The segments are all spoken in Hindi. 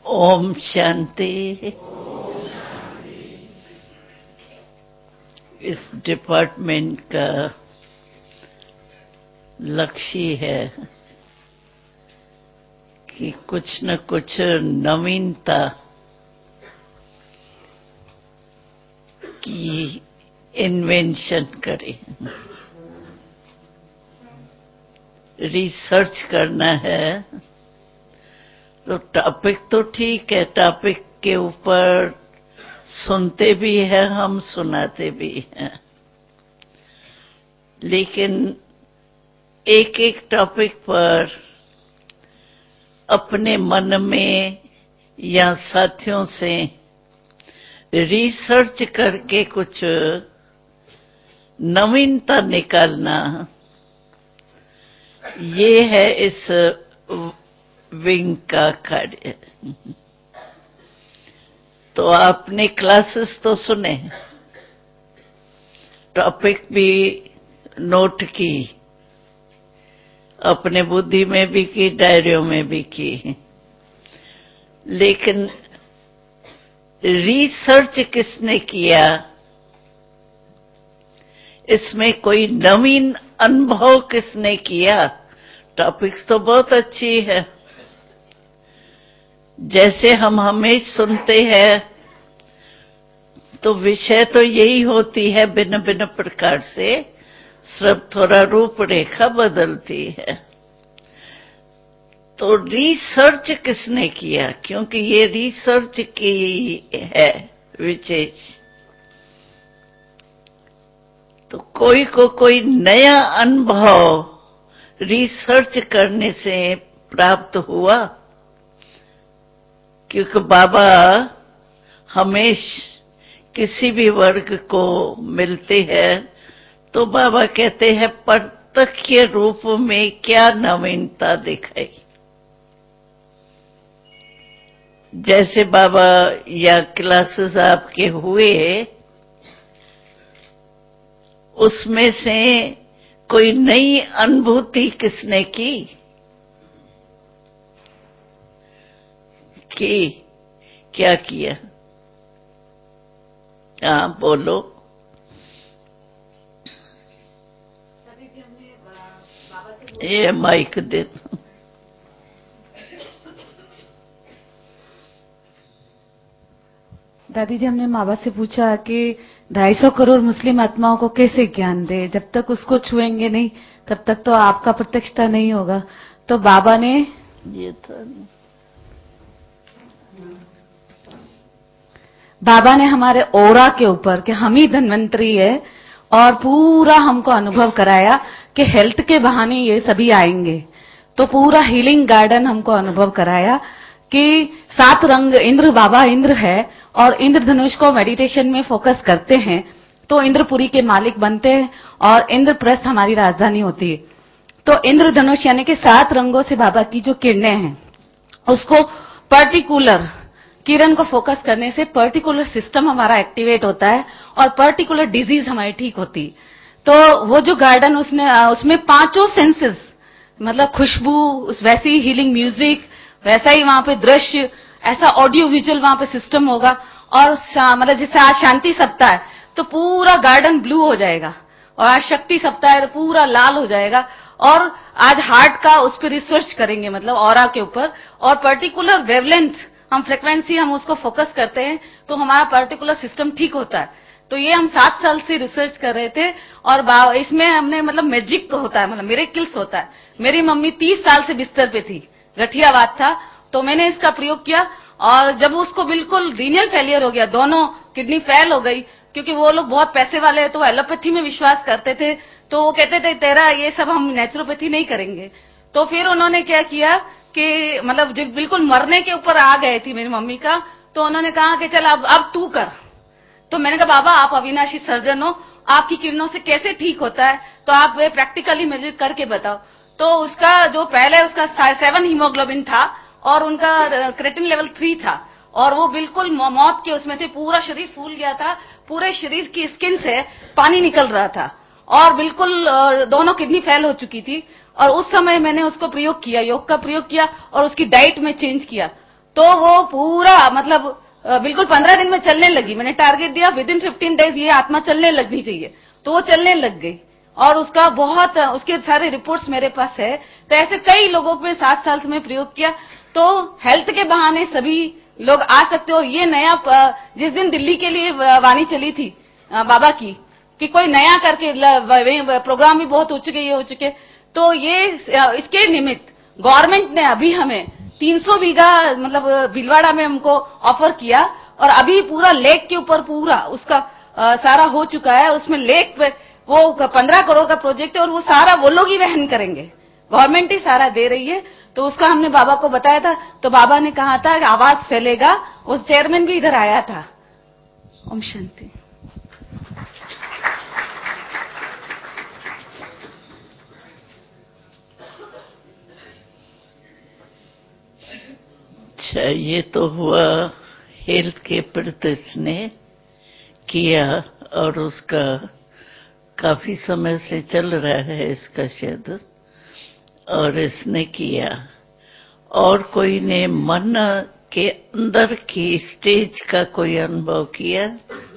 ओम शांति। इस डिपार्टमेंट का लक्ष्य है कि कुछ न कुछ नवीनता की इन्वेंशन करें। रिसर्च करना है तो टॉपिक तो ठीक है, टॉपिक के ऊपर सुनते भी हैं हम, सुनाते भी हैं, लेकिन एक एक टॉपिक पर अपने मन में या साथियों से रिसर्च करके कुछ नवीनता निकालना, ये है इस विंग का कार्य। तो आपने क्लासेस तो सुने, टॉपिक भी नोट की, अपने बुद्धि में भी की, डायरियों में भी की, लेकिन रिसर्च किसने किया, इसमें कोई नवीन अनुभव किसने किया। टॉपिक्स तो बहुत अच्छी है, जैसे हम हमेशा सुनते हैं, तो विषय तो यही होती है, भिन्न भिन्न प्रकार से सब थोड़ा रूपरेखा बदलती है। तो रिसर्च किसने किया, क्योंकि ये रिसर्च की है विशेष। तो कोई को कोई नया अनुभव रिसर्च करने से प्राप्त हुआ, क्योंकि बाबा हमेशा किसी भी वर्ग को मिलते हैं तो बाबा कहते हैं प्रत्यक्ष रूप में क्या नवीनता दिखाई। जैसे बाबा या क्लासेस आपके हुए, उसमें से कोई नई अनुभूति किसने की? क्या किया? हाँ बोलो। ये माइक दे। दादी जी, हमने बाबा से पूछा कि 250 करोड़ मुस्लिम आत्माओं को कैसे ज्ञान दे, जब तक उसको छुएंगे नहीं तब तक तो आपका प्रत्यक्षता नहीं होगा। तो बाबा ने ये था, बाबा ने हमारे ओरा के ऊपर कि हम ही धन्वंतरी है, और पूरा हमको अनुभव कराया कि हेल्थ के बहाने ये सभी आएंगे। तो पूरा हीलिंग गार्डन हमको अनुभव कराया कि 7 रंग इंद्र, बाबा इंद्र है, और इंद्रधनुष को मेडिटेशन में फोकस करते हैं तो इंद्रपुरी के मालिक बनते हैं, और इंद्रप्रस्थ हमारी राजधानी होती है। तो इंद्रधनुष यानी कि 7 रंगों से बाबा की जो किरणें हैं, उसको पर्टिकुलर किरण को फोकस करने से पर्टिकुलर सिस्टम हमारा एक्टिवेट होता है और पर्टिकुलर डिजीज हमारी ठीक होती। तो वो जो गार्डन उसमें 5 सेंसेस, मतलब खुशबू, वैसे ही हीलिंग म्यूजिक, वैसा ही वहां पे दृश्य, ऐसा ऑडियो विजुअल वहां पे सिस्टम होगा। और मतलब जैसे आज शांति सप्ताह है तो पूरा गार्डन ब्लू हो जाएगा, और आज शक्ति सप्ताह है तो पूरा लाल हो जाएगा। और आज हार्ट का उस पर रिसर्च करेंगे, मतलब ऑरा के ऊपर, और पर्टिकुलर वेवलेंथ हम फ्रिक्वेंसी हम उसको फोकस करते हैं तो हमारा पर्टिकुलर सिस्टम ठीक होता है। तो ये हम 7 साल से रिसर्च कर रहे थे, और इसमें हमने मतलब मैजिक होता है, मतलब मिरेकल्स होता है। मेरी मम्मी 30 साल से बिस्तर पे थी, गठियावात था, तो मैंने इसका प्रयोग किया, और जब उसको बिल्कुल रीनियल फेलियर हो गया, दोनों किडनी फेल हो गई, क्योंकि वो लोग बहुत पैसे वाले हैं तो वो एलोपैथी में विश्वास करते थे, तो वो कहते थे तेरा ये सब हम नेचुरोपैथी नहीं करेंगे। तो फिर उन्होंने क्या किया कि मतलब जब बिल्कुल मरने के ऊपर आ गए थी मेरी मम्मी का, तो उन्होंने कहा कि चल अब तू कर। तो मैंने कहा बाबा आप अविनाशी सर्जन हो, आपकी किरणों से कैसे ठीक होता है, तो आप वे प्रैक्टिकली मेजर करके बताओ। तो उसका जो पहले उसका 7 हीमोग्लोबिन था, और उनका क्रेटिन लेवल 3 था, और वो बिल्कुल मौत के उसमें थे, पूरा शरीर फूल गया था, पूरे शरीर की स्किन से पानी निकल रहा था, और बिल्कुल दोनों किडनी फेल हो चुकी थी। और उस समय मैंने उसको प्रयोग किया, योग का प्रयोग किया, और उसकी डाइट में चेंज किया। तो वो पूरा मतलब बिल्कुल 15 दिन में चलने लगी। मैंने टारगेट दिया विद इन 15 डेज ये आत्मा चलने लगनी चाहिए, तो वो चलने लग गई। और उसका बहुत उसके सारे रिपोर्ट्स मेरे पास है। तो ऐसे कई लोगों पे 7 साल से मैं प्रयोग किया। तो हेल्थ के बहाने सभी लोग आ सकते हो। ये नया जिस दिन दिल्ली के लिए वाणी चली थी बाबा की कि कोई नया करके प्रोग्राम भी बहुत हो चुके, तो ये इसके निमित्त गवर्नमेंट ने अभी हमें 300 बीघा मतलब भीलवाड़ा में हमको ऑफर किया, और अभी पूरा लेक के ऊपर पूरा उसका सारा हो चुका है। और उसमें लेक पे वो 15 करोड़ का प्रोजेक्ट है, और वो सारा वो लोग ही वहन करेंगे, गवर्नमेंट ही सारा दे रही है। तो उसका हमने बाबा को बताया था, तो बाबा ने कहा था कि आवाज फैलेगा। उस चेयरमैन भी इधर आया था। ओम शांति। अच्छा, ये तो हुआ हेल्थ के प्रति इसने किया, और उसका काफी समय से चल रहा है इसका शायद, और इसने किया। और कोई ने मन के अंदर की स्टेज का कोई अनुभव किया?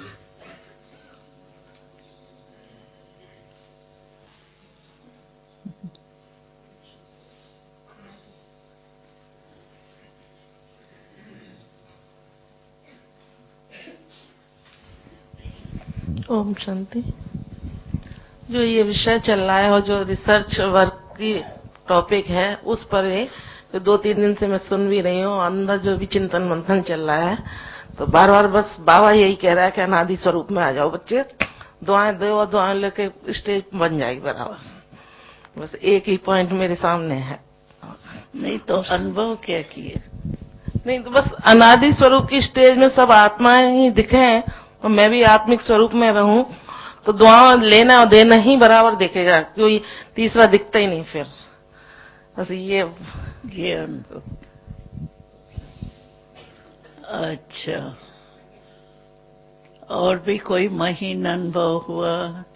ओम शांति। जो ये विषय चल रहा है और जो रिसर्च वर्क की टॉपिक है उस पर तो 2-3 दिन से मैं सुन भी रही हूँ। अंदर जो भी चिंतन मंथन चल रहा है, तो बार बार बस बाबा यही कह रहा है कि अनादि स्वरूप में आ जाओ बच्चे, दुआएं दो और दुआएं लेके स्टेज बन जाएगी बराबर। बस एक ही पॉइंट मेरे सामने है। नहीं तो अनुभव क्या किए? नहीं तो बस अनादि स्वरूप की स्टेज में सब आत्माएं ही दिखें और मैं भी आत्मिक स्वरूप में रहूं, तो दुआ लेना और देना ही बराबर दिखेगा, कोई तीसरा दिखता ही नहीं फिर। बस ये अनुभव। अच्छा, और भी कोई महीन अनुभव हुआ?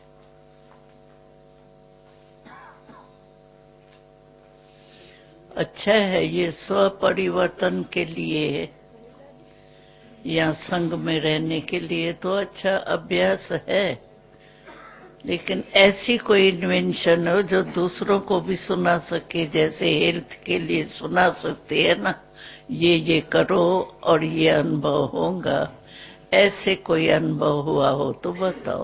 अच्छा है, ये स्व परिवर्तन के लिए या संग में रहने के लिए तो अच्छा अभ्यास है, लेकिन ऐसी कोई इन्वेंशन हो जो दूसरों को भी सुना सके, जैसे हेल्थ के लिए सुना सकते हैं ना, ये करो और ये अनुभव होगा। ऐसे कोई अनुभव हुआ हो तो बताओ।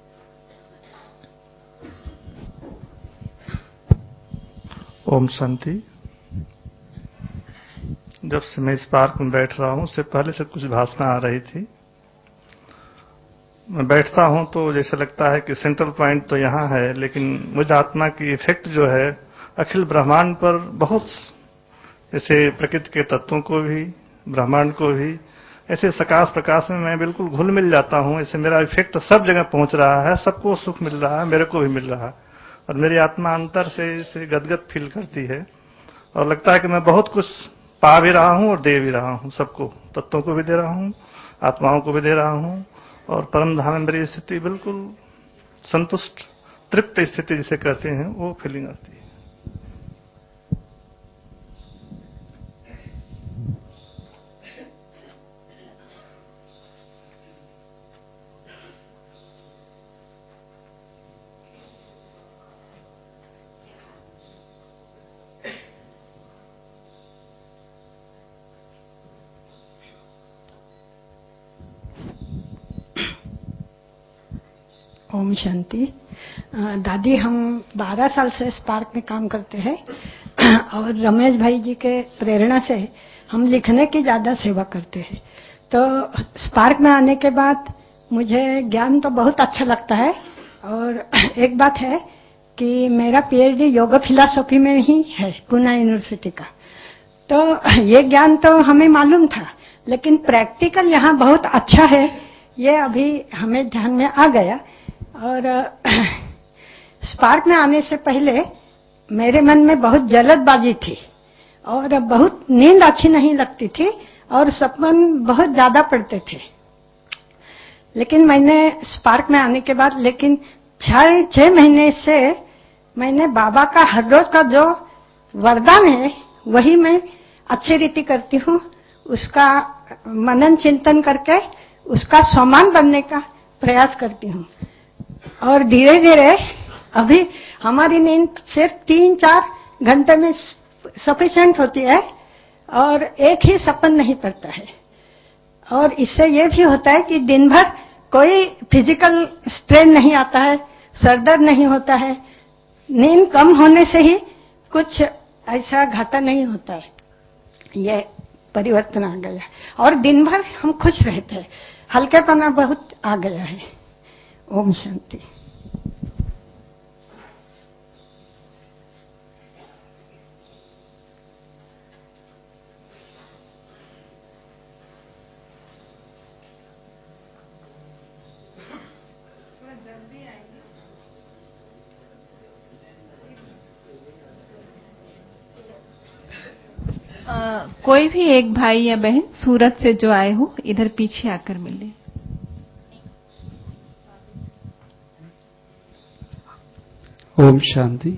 ओम शांति। जब से मैं इस पार्क में बैठ रहा हूं, उससे पहले से कुछ भाषण आ रही थी। मैं बैठता हूं तो जैसे लगता है कि सेंट्रल पॉइंट तो यहां है, लेकिन मुझे आत्मा की इफेक्ट जो है अखिल ब्रह्मांड पर बहुत, जैसे प्रकृति के तत्वों को भी, ब्रह्मांड को भी, ऐसे सकाश प्रकाश में मैं बिल्कुल घुल मिल जाता हूं। ऐसे मेरा इफेक्ट सब जगह पहुंच रहा है, सबको सुख मिल रहा है, मेरे को भी मिल रहा है, और मेरी आत्मा अंतर से गदगद फील करती है, और लगता है कि मैं बहुत कुछ पा भी रहा हूं और दे भी रहा हूं। सबको, तत्वों को भी दे रहा हूं, आत्माओं को भी दे रहा हूं, और परम धाम में मेरी स्थिति बिल्कुल संतुष्ट, तृप्त स्थिति जिसे कहते हैं, वो फीलिंग आती है। ओम शांति। दादी, हम 12 साल से स्पार्क में काम करते हैं और रमेश भाई जी के प्रेरणा से हम लिखने की ज्यादा सेवा करते हैं। तो स्पार्क में आने के बाद मुझे ज्ञान तो बहुत अच्छा लगता है, और एक बात है कि मेरा पीएचडी योगा फिलॉसफी में ही है, पुणे यूनिवर्सिटी का। तो ये ज्ञान तो हमें मालूम था, लेकिन प्रैक्टिकल यहाँ बहुत अच्छा है, ये अभी हमें ध्यान में आ गया। और स्पार्क में आने से पहले मेरे मन में बहुत जल्दबाजी थी, और बहुत नींद अच्छी नहीं लगती थी, और सपन बहुत ज्यादा पड़ते थे। लेकिन मैंने स्पार्क में आने के बाद, लेकिन 6 महीने से मैंने बाबा का हर रोज का जो वरदान है वही मैं अच्छी रीति करती हूँ। उसका मनन चिंतन करके उसका समान बनने का प्रयास करती हूँ। और धीरे धीरे अभी हमारी नींद सिर्फ 3-4 घंटे में सफिशिएंट होती है और एक ही सपन नहीं पड़ता है। और इससे ये भी होता है कि दिन भर कोई फिजिकल स्ट्रेन नहीं आता है, सरदर्द नहीं होता है, नींद कम होने से ही कुछ ऐसा घाटा नहीं होता है। ये परिवर्तन आ गया और दिन भर हम खुश रहते हैं, हल्केपना बहुत आ गया है। ओम शांति। कोई भी एक भाई या बहन सूरत से जो आए हो इधर पीछे आकर मिले। ओम शांति।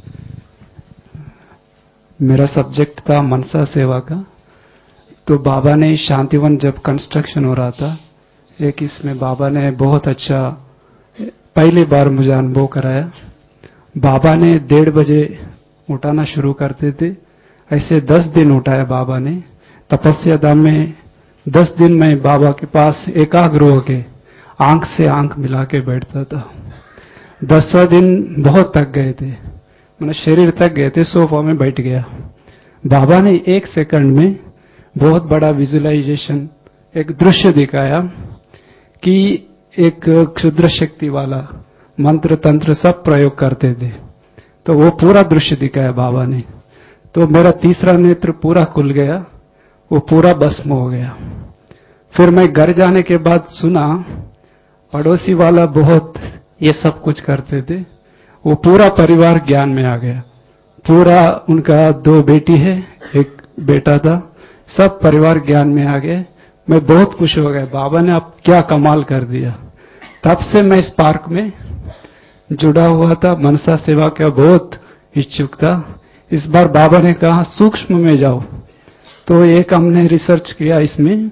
मेरा सब्जेक्ट था मनसा सेवा का। तो बाबा ने शांतिवन जब कंस्ट्रक्शन हो रहा था, एक इसमें बाबा ने बहुत अच्छा पहली बार मुझे अनुभव कराया। बाबा ने 1:30 बजे उठाना शुरू करते थे, ऐसे 10 दिन उठाया बाबा ने। तपस्या धाम में 10 दिन में बाबा के पास एकाग्र होके आंख से आंख मिला के बैठता था। 10वां दिन बहुत थक गए थे, मैंने शरीर थक गए थे, सोफा में बैठ गया। बाबा ने 1 सेकंड में बहुत बड़ा विजुअलाइजेशन, एक दृश्य दिखाया कि एक क्षुद्र शक्ति वाला मंत्र तंत्र सब प्रयोग करते थे। तो वो पूरा दृश्य दिखाया बाबा ने। तो मेरा तीसरा नेत्र पूरा खुल गया, वो पूरा भस्म हो गया। फिर मैं घर जाने के बाद सुना पड़ोसी वाला बहुत ये सब कुछ करते थे, वो पूरा परिवार ज्ञान में आ गया। पूरा उनका 2 बेटी है, 1 बेटा था, सब परिवार ज्ञान में आ गए। मैं बहुत खुश हो गया, बाबा ने अब क्या कमाल कर दिया। तब से मैं इस पार्क में जुड़ा हुआ था, मनसा सेवा का बहुत इच्छुक था। इस बार बाबा ने कहा सूक्ष्म में जाओ, तो एक हमने रिसर्च किया इसमें।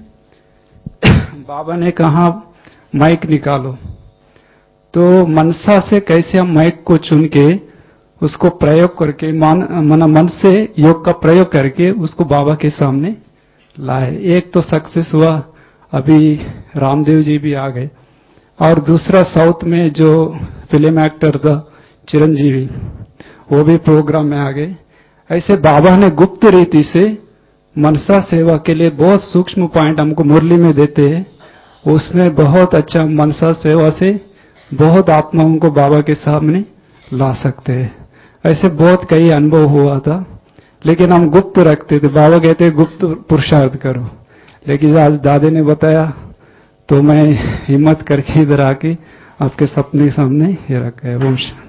बाबा ने कहा माइक निकालो, तो मनसा से कैसे हम माइक को चुन के उसको प्रयोग करके मन से योग का प्रयोग करके उसको बाबा के सामने लाए। एक तो सक्सेस हुआ, अभी रामदेव जी भी आ गए। और दूसरा साउथ में जो फिल्म एक्टर था चिरंजीवी, वो भी प्रोग्राम में आ गए। ऐसे बाबा ने गुप्त रीति से मनसा सेवा के लिए बहुत सूक्ष्म पॉइंट हमको मुरली में देते हैं, उसमें बहुत अच्छा मनसा सेवा से बहुत आत्माओं को बाबा के सामने ला सकते हैं। ऐसे बहुत कई अनुभव हुआ था, लेकिन हम गुप्त रखते थे। बाबा कहते गुप्त पुरुषार्थ करो, लेकिन आज दादे ने बताया तो मैं हिम्मत करके इधर आके आपके सपने सामने ये रखा है। ओम शांति।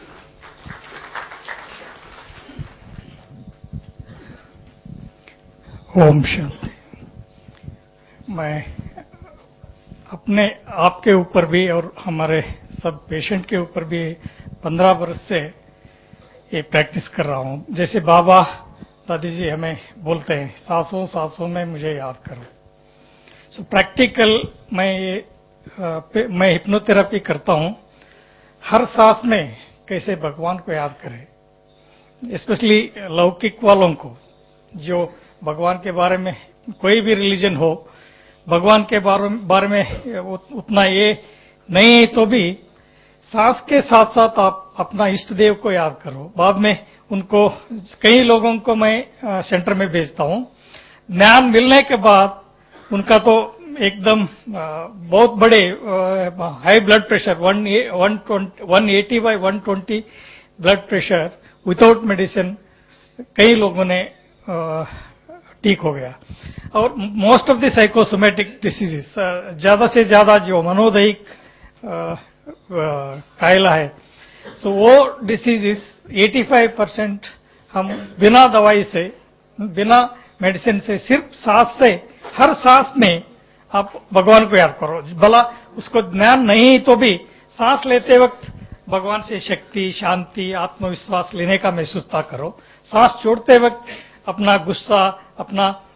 ओम शांति। मैं अपने आपके ऊपर भी और हमारे सब पेशेंट के ऊपर भी 15 वर्ष से ये प्रैक्टिस कर रहा हूँ। जैसे बाबा दादी जी हमें बोलते हैं सांसों सांसों में मुझे याद करो। सो प्रैक्टिकल मैं हिप्नोथेरेपी करता हूँ। हर सांस में कैसे भगवान को याद करें, स्पेशली लौकिक वालों को जो भगवान के बारे में कोई भी रिलीजन हो, भगवान के बारे में उतना ये नहीं तो भी सांस के साथ साथ आप अपना इष्ट देव को याद करो। बाद में उनको कई लोगों को मैं सेंटर में भेजता हूँ। ज्ञान मिलने के बाद उनका तो एकदम बहुत बड़े high blood pressure 180/120 blood pressure without medicine कई लोगों ने ठीक हो गया। और most of the psychosomatic diseases, ज्यादा से ज्यादा जो मनोदैहिक कायला है, सो वो डिसीजेस 85% हम बिना दवाई से, बिना मेडिसिन से, सिर्फ सांस से, हर सांस में आप भगवान को याद करो। भला उसको ज्ञान नहीं तो भी सांस लेते वक्त भगवान से शक्ति, शांति, आत्मविश्वास लेने का महसूसता करो। सांस छोड़ते वक्त अपना गुस्सा, अपना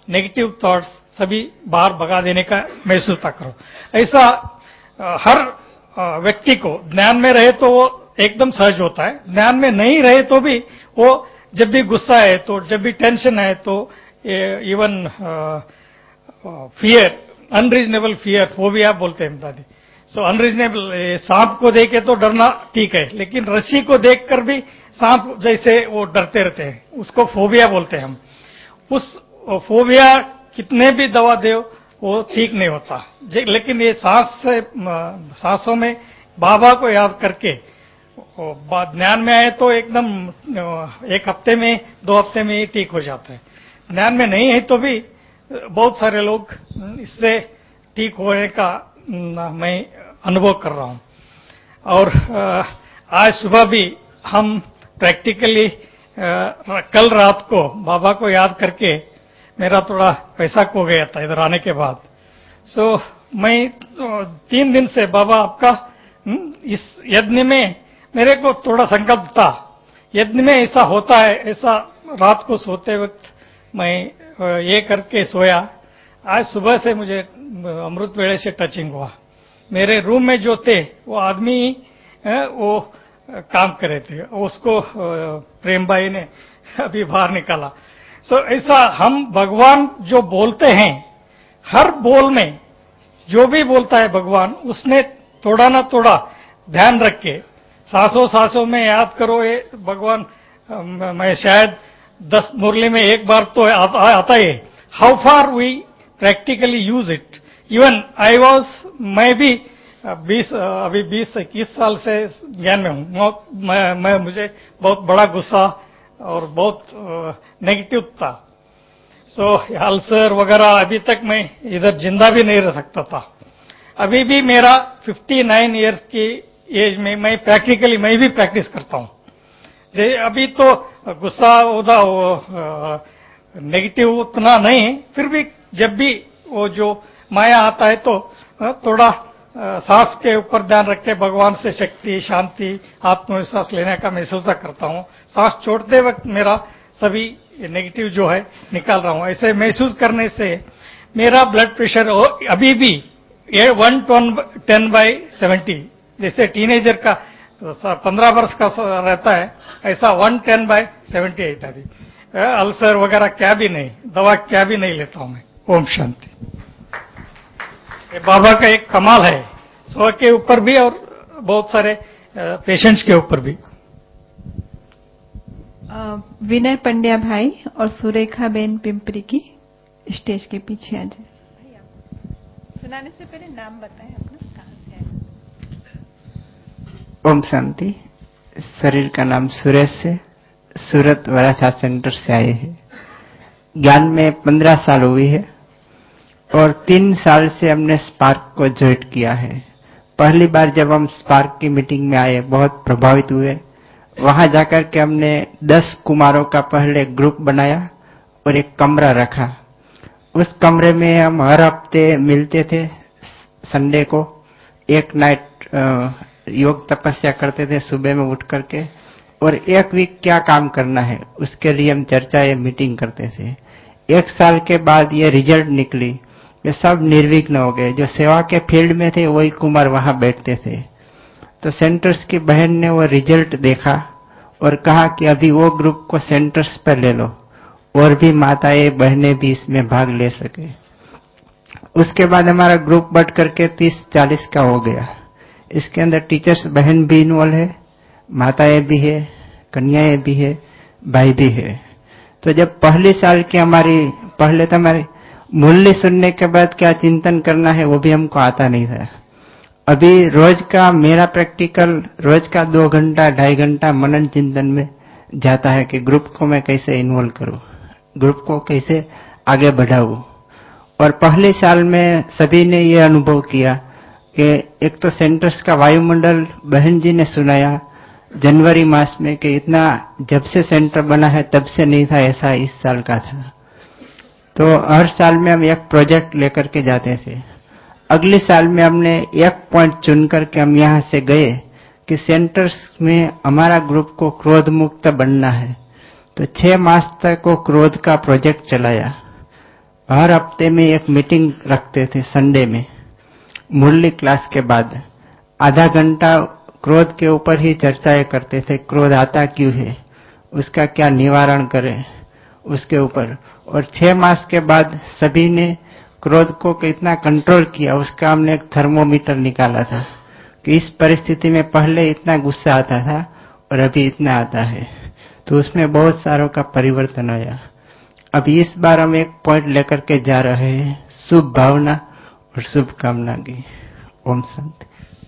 नेगेटिव थॉट्स सभी बाहर भगा देने का महसूस करो। ऐसा हर व्यक्ति को ज्ञान में रहे तो वो एकदम सहज होता है, ज्ञान में नहीं रहे तो भी वो जब भी गुस्सा है तो, जब भी टेंशन है तो, even fear, unreasonable fear, phobia बोलते हैं दादी। सो अनरीजनेबल, सांप को देखे तो डरना ठीक है, लेकिन रस्सी को देखकर भी सांप जैसे वो डरते रहते हैं, उसको फोबिया बोलते हैं हम। उस फोबिया कितने भी दवा दो वो ठीक नहीं होता। लेकिन ये सांसों में बाबा को याद करके ज्ञान में आए तो एकदम 1 हफ्ते में 2 हफ्ते में ही ठीक हो जाता है। ज्ञान में नहीं है तो भी बहुत सारे लोग इससे ठीक होने का मैं अनुभव कर रहा हूं। और आज सुबह भी हम प्रैक्टिकली कल रात को बाबा को याद करके मेरा थोड़ा पैसा खो गया था इधर आने के बाद। सो मैं 3 दिन से बाबा आपका इस यज्ञ में मेरे को थोड़ा संकल्प था, यज्ञ में ऐसा होता है, ऐसा रात को सोते वक्त मैं ये करके सोया। आज सुबह से मुझे अमृत वेले से टचिंग हुआ। मेरे रूम में जो थे वो आदमी वो काम कर रहे थे, उसको प्रेम भाई ने अभी बाहर निकाला। सो ऐसा हम भगवान जो बोलते हैं, हर बोल में जो भी बोलता है भगवान, उसने थोड़ा ना थोड़ा ध्यान रख के सांसों सांसों में याद करो। ये भगवान मैं शायद 10 मुरली में एक बार तो आता है। How far we practically use it. Even I was, मैं भी 20-21 साल से ज्ञान में हूं। मुझे बहुत बड़ा गुस्सा और बहुत नेगेटिव था। सो अल्सर वगैरह, अभी तक मैं इधर जिंदा भी नहीं रह सकता था। अभी भी मेरा 59 इयर्स की एज में मैं प्रैक्टिकली मैं भी प्रैक्टिस करता हूं। अभी तो गुस्सा होता, नेगेटिव उतना नहीं, फिर भी जब भी वो जो माया आता है तो थोड़ा सांस के ऊपर ध्यान रख के भगवान से शक्ति, शांति, आत्मविश्वास लेने का महसूस करता हूं। सांस छोड़ते वक्त मेरा सभी नेगेटिव जो है निकाल रहा हूं। ऐसे महसूस करने से मेरा ब्लड प्रेशर अभी भी 110/70, जैसे टीनेजर का 15 वर्ष का रहता है, ऐसा 110/78 अभी। अल्सर वगैरह क्या भी नहीं, दवा क्या भी नहीं लेता हूं मैं। ओम शांति। ये बाबा का एक कमाल है, स्व के ऊपर भी और बहुत सारे पेशेंट्स के ऊपर भी। विनय पंड्या भाई और सुरेखा बेन पिंपरी की स्टेज के पीछे आ जाए। सुनाने से पहले नाम बताएं अपना, कहां से आए? ओम शांति। शरीर का नाम सुरेश से, सूरत वराछा सेंटर से आए हैं। ज्ञान में 15 साल हुई है और 3 साल से हमने स्पार्क को ज्वाइन किया है। पहली बार जब हम स्पार्क की मीटिंग में आए बहुत प्रभावित हुए। वहां जाकर के हमने 10 कुमारों का पहले ग्रुप बनाया और एक कमरा रखा। उस कमरे में हम हर हफ्ते मिलते थे, संडे को एक नाइट योग तपस्या करते थे सुबह में उठ करके, और 1 वीक क्या काम करना है उसके लिए हम चर्चा या मीटिंग करते थे। 1 साल के बाद ये रिजल्ट निकली, ये सब निर्विघ्न हो गए। जो सेवा के फील्ड में थे वही कुमार वहां बैठते थे। तो सेंटर्स की बहन ने वो रिजल्ट देखा और कहा कि अभी वो ग्रुप को सेंटर्स पर ले लो और भी माताएं बहनें भी इसमें भाग ले सके। उसके बाद हमारा ग्रुप बढ़ करके 30-40 का हो गया। इसके अंदर टीचर्स बहन भी इन्वॉल्व है, माताएं भी है, कन्याएं भी है, भाई भी है। तो जब पहले साल की पहले तो हमारी मूल्य सुनने के बाद क्या चिंतन करना है वो भी हमको आता नहीं था। अभी रोज का मेरा प्रैक्टिकल रोज का 2 घंटा 2.5 घंटा मनन चिंतन में जाता है कि ग्रुप को मैं कैसे इन्वॉल्व करूं, ग्रुप को कैसे आगे बढ़ाऊं। और पहले साल में सभी ने ये अनुभव किया कि एक तो सेंटर्स का वायुमंडल बहन जी ने सुनाया जनवरी मास में कि इतना जब से सेंटर बना है तब से नहीं था, ऐसा इस साल का था। तो हर साल में हम एक प्रोजेक्ट लेकर के जाते थे। अगले साल में हमने एक पॉइंट चुन करके हम यहाँ से गए कि सेंटर्स में हमारा ग्रुप को क्रोध मुक्त बनना है। तो 6 मास तक वो क्रोध का प्रोजेक्ट चलाया हर हफ्ते में एक मीटिंग रखते थे संडे में, मुरली क्लास के बाद आधा घंटा क्रोध के ऊपर ही चर्चाएं करते थे। क्रोध आता क्यों है, उसका क्या निवारण करें, उसके ऊपर। और 6 मास के बाद सभी ने क्रोध को कितना कंट्रोल किया, उसका हमने एक थर्मोमीटर निकाला था कि इस परिस्थिति में पहले इतना गुस्सा आता था और अभी इतना आता है, तो उसमें बहुत सारों का परिवर्तन आया। अब इस बार हम एक पॉइंट लेकर के जा रहे हैं, शुभ भावना और शुभकामना की। ओम शांति।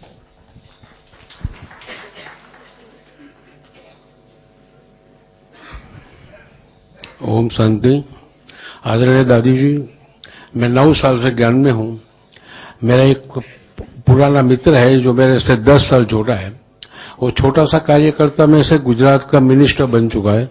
ओम शांति। आदरणीय दादी जी, मैं 9 साल से ज्ञान में हूँ। मेरा एक पुराना मित्र है जो मेरे से 10 साल छोटा है। वो छोटा सा कार्यकर्ता में से गुजरात का मिनिस्टर बन चुका है।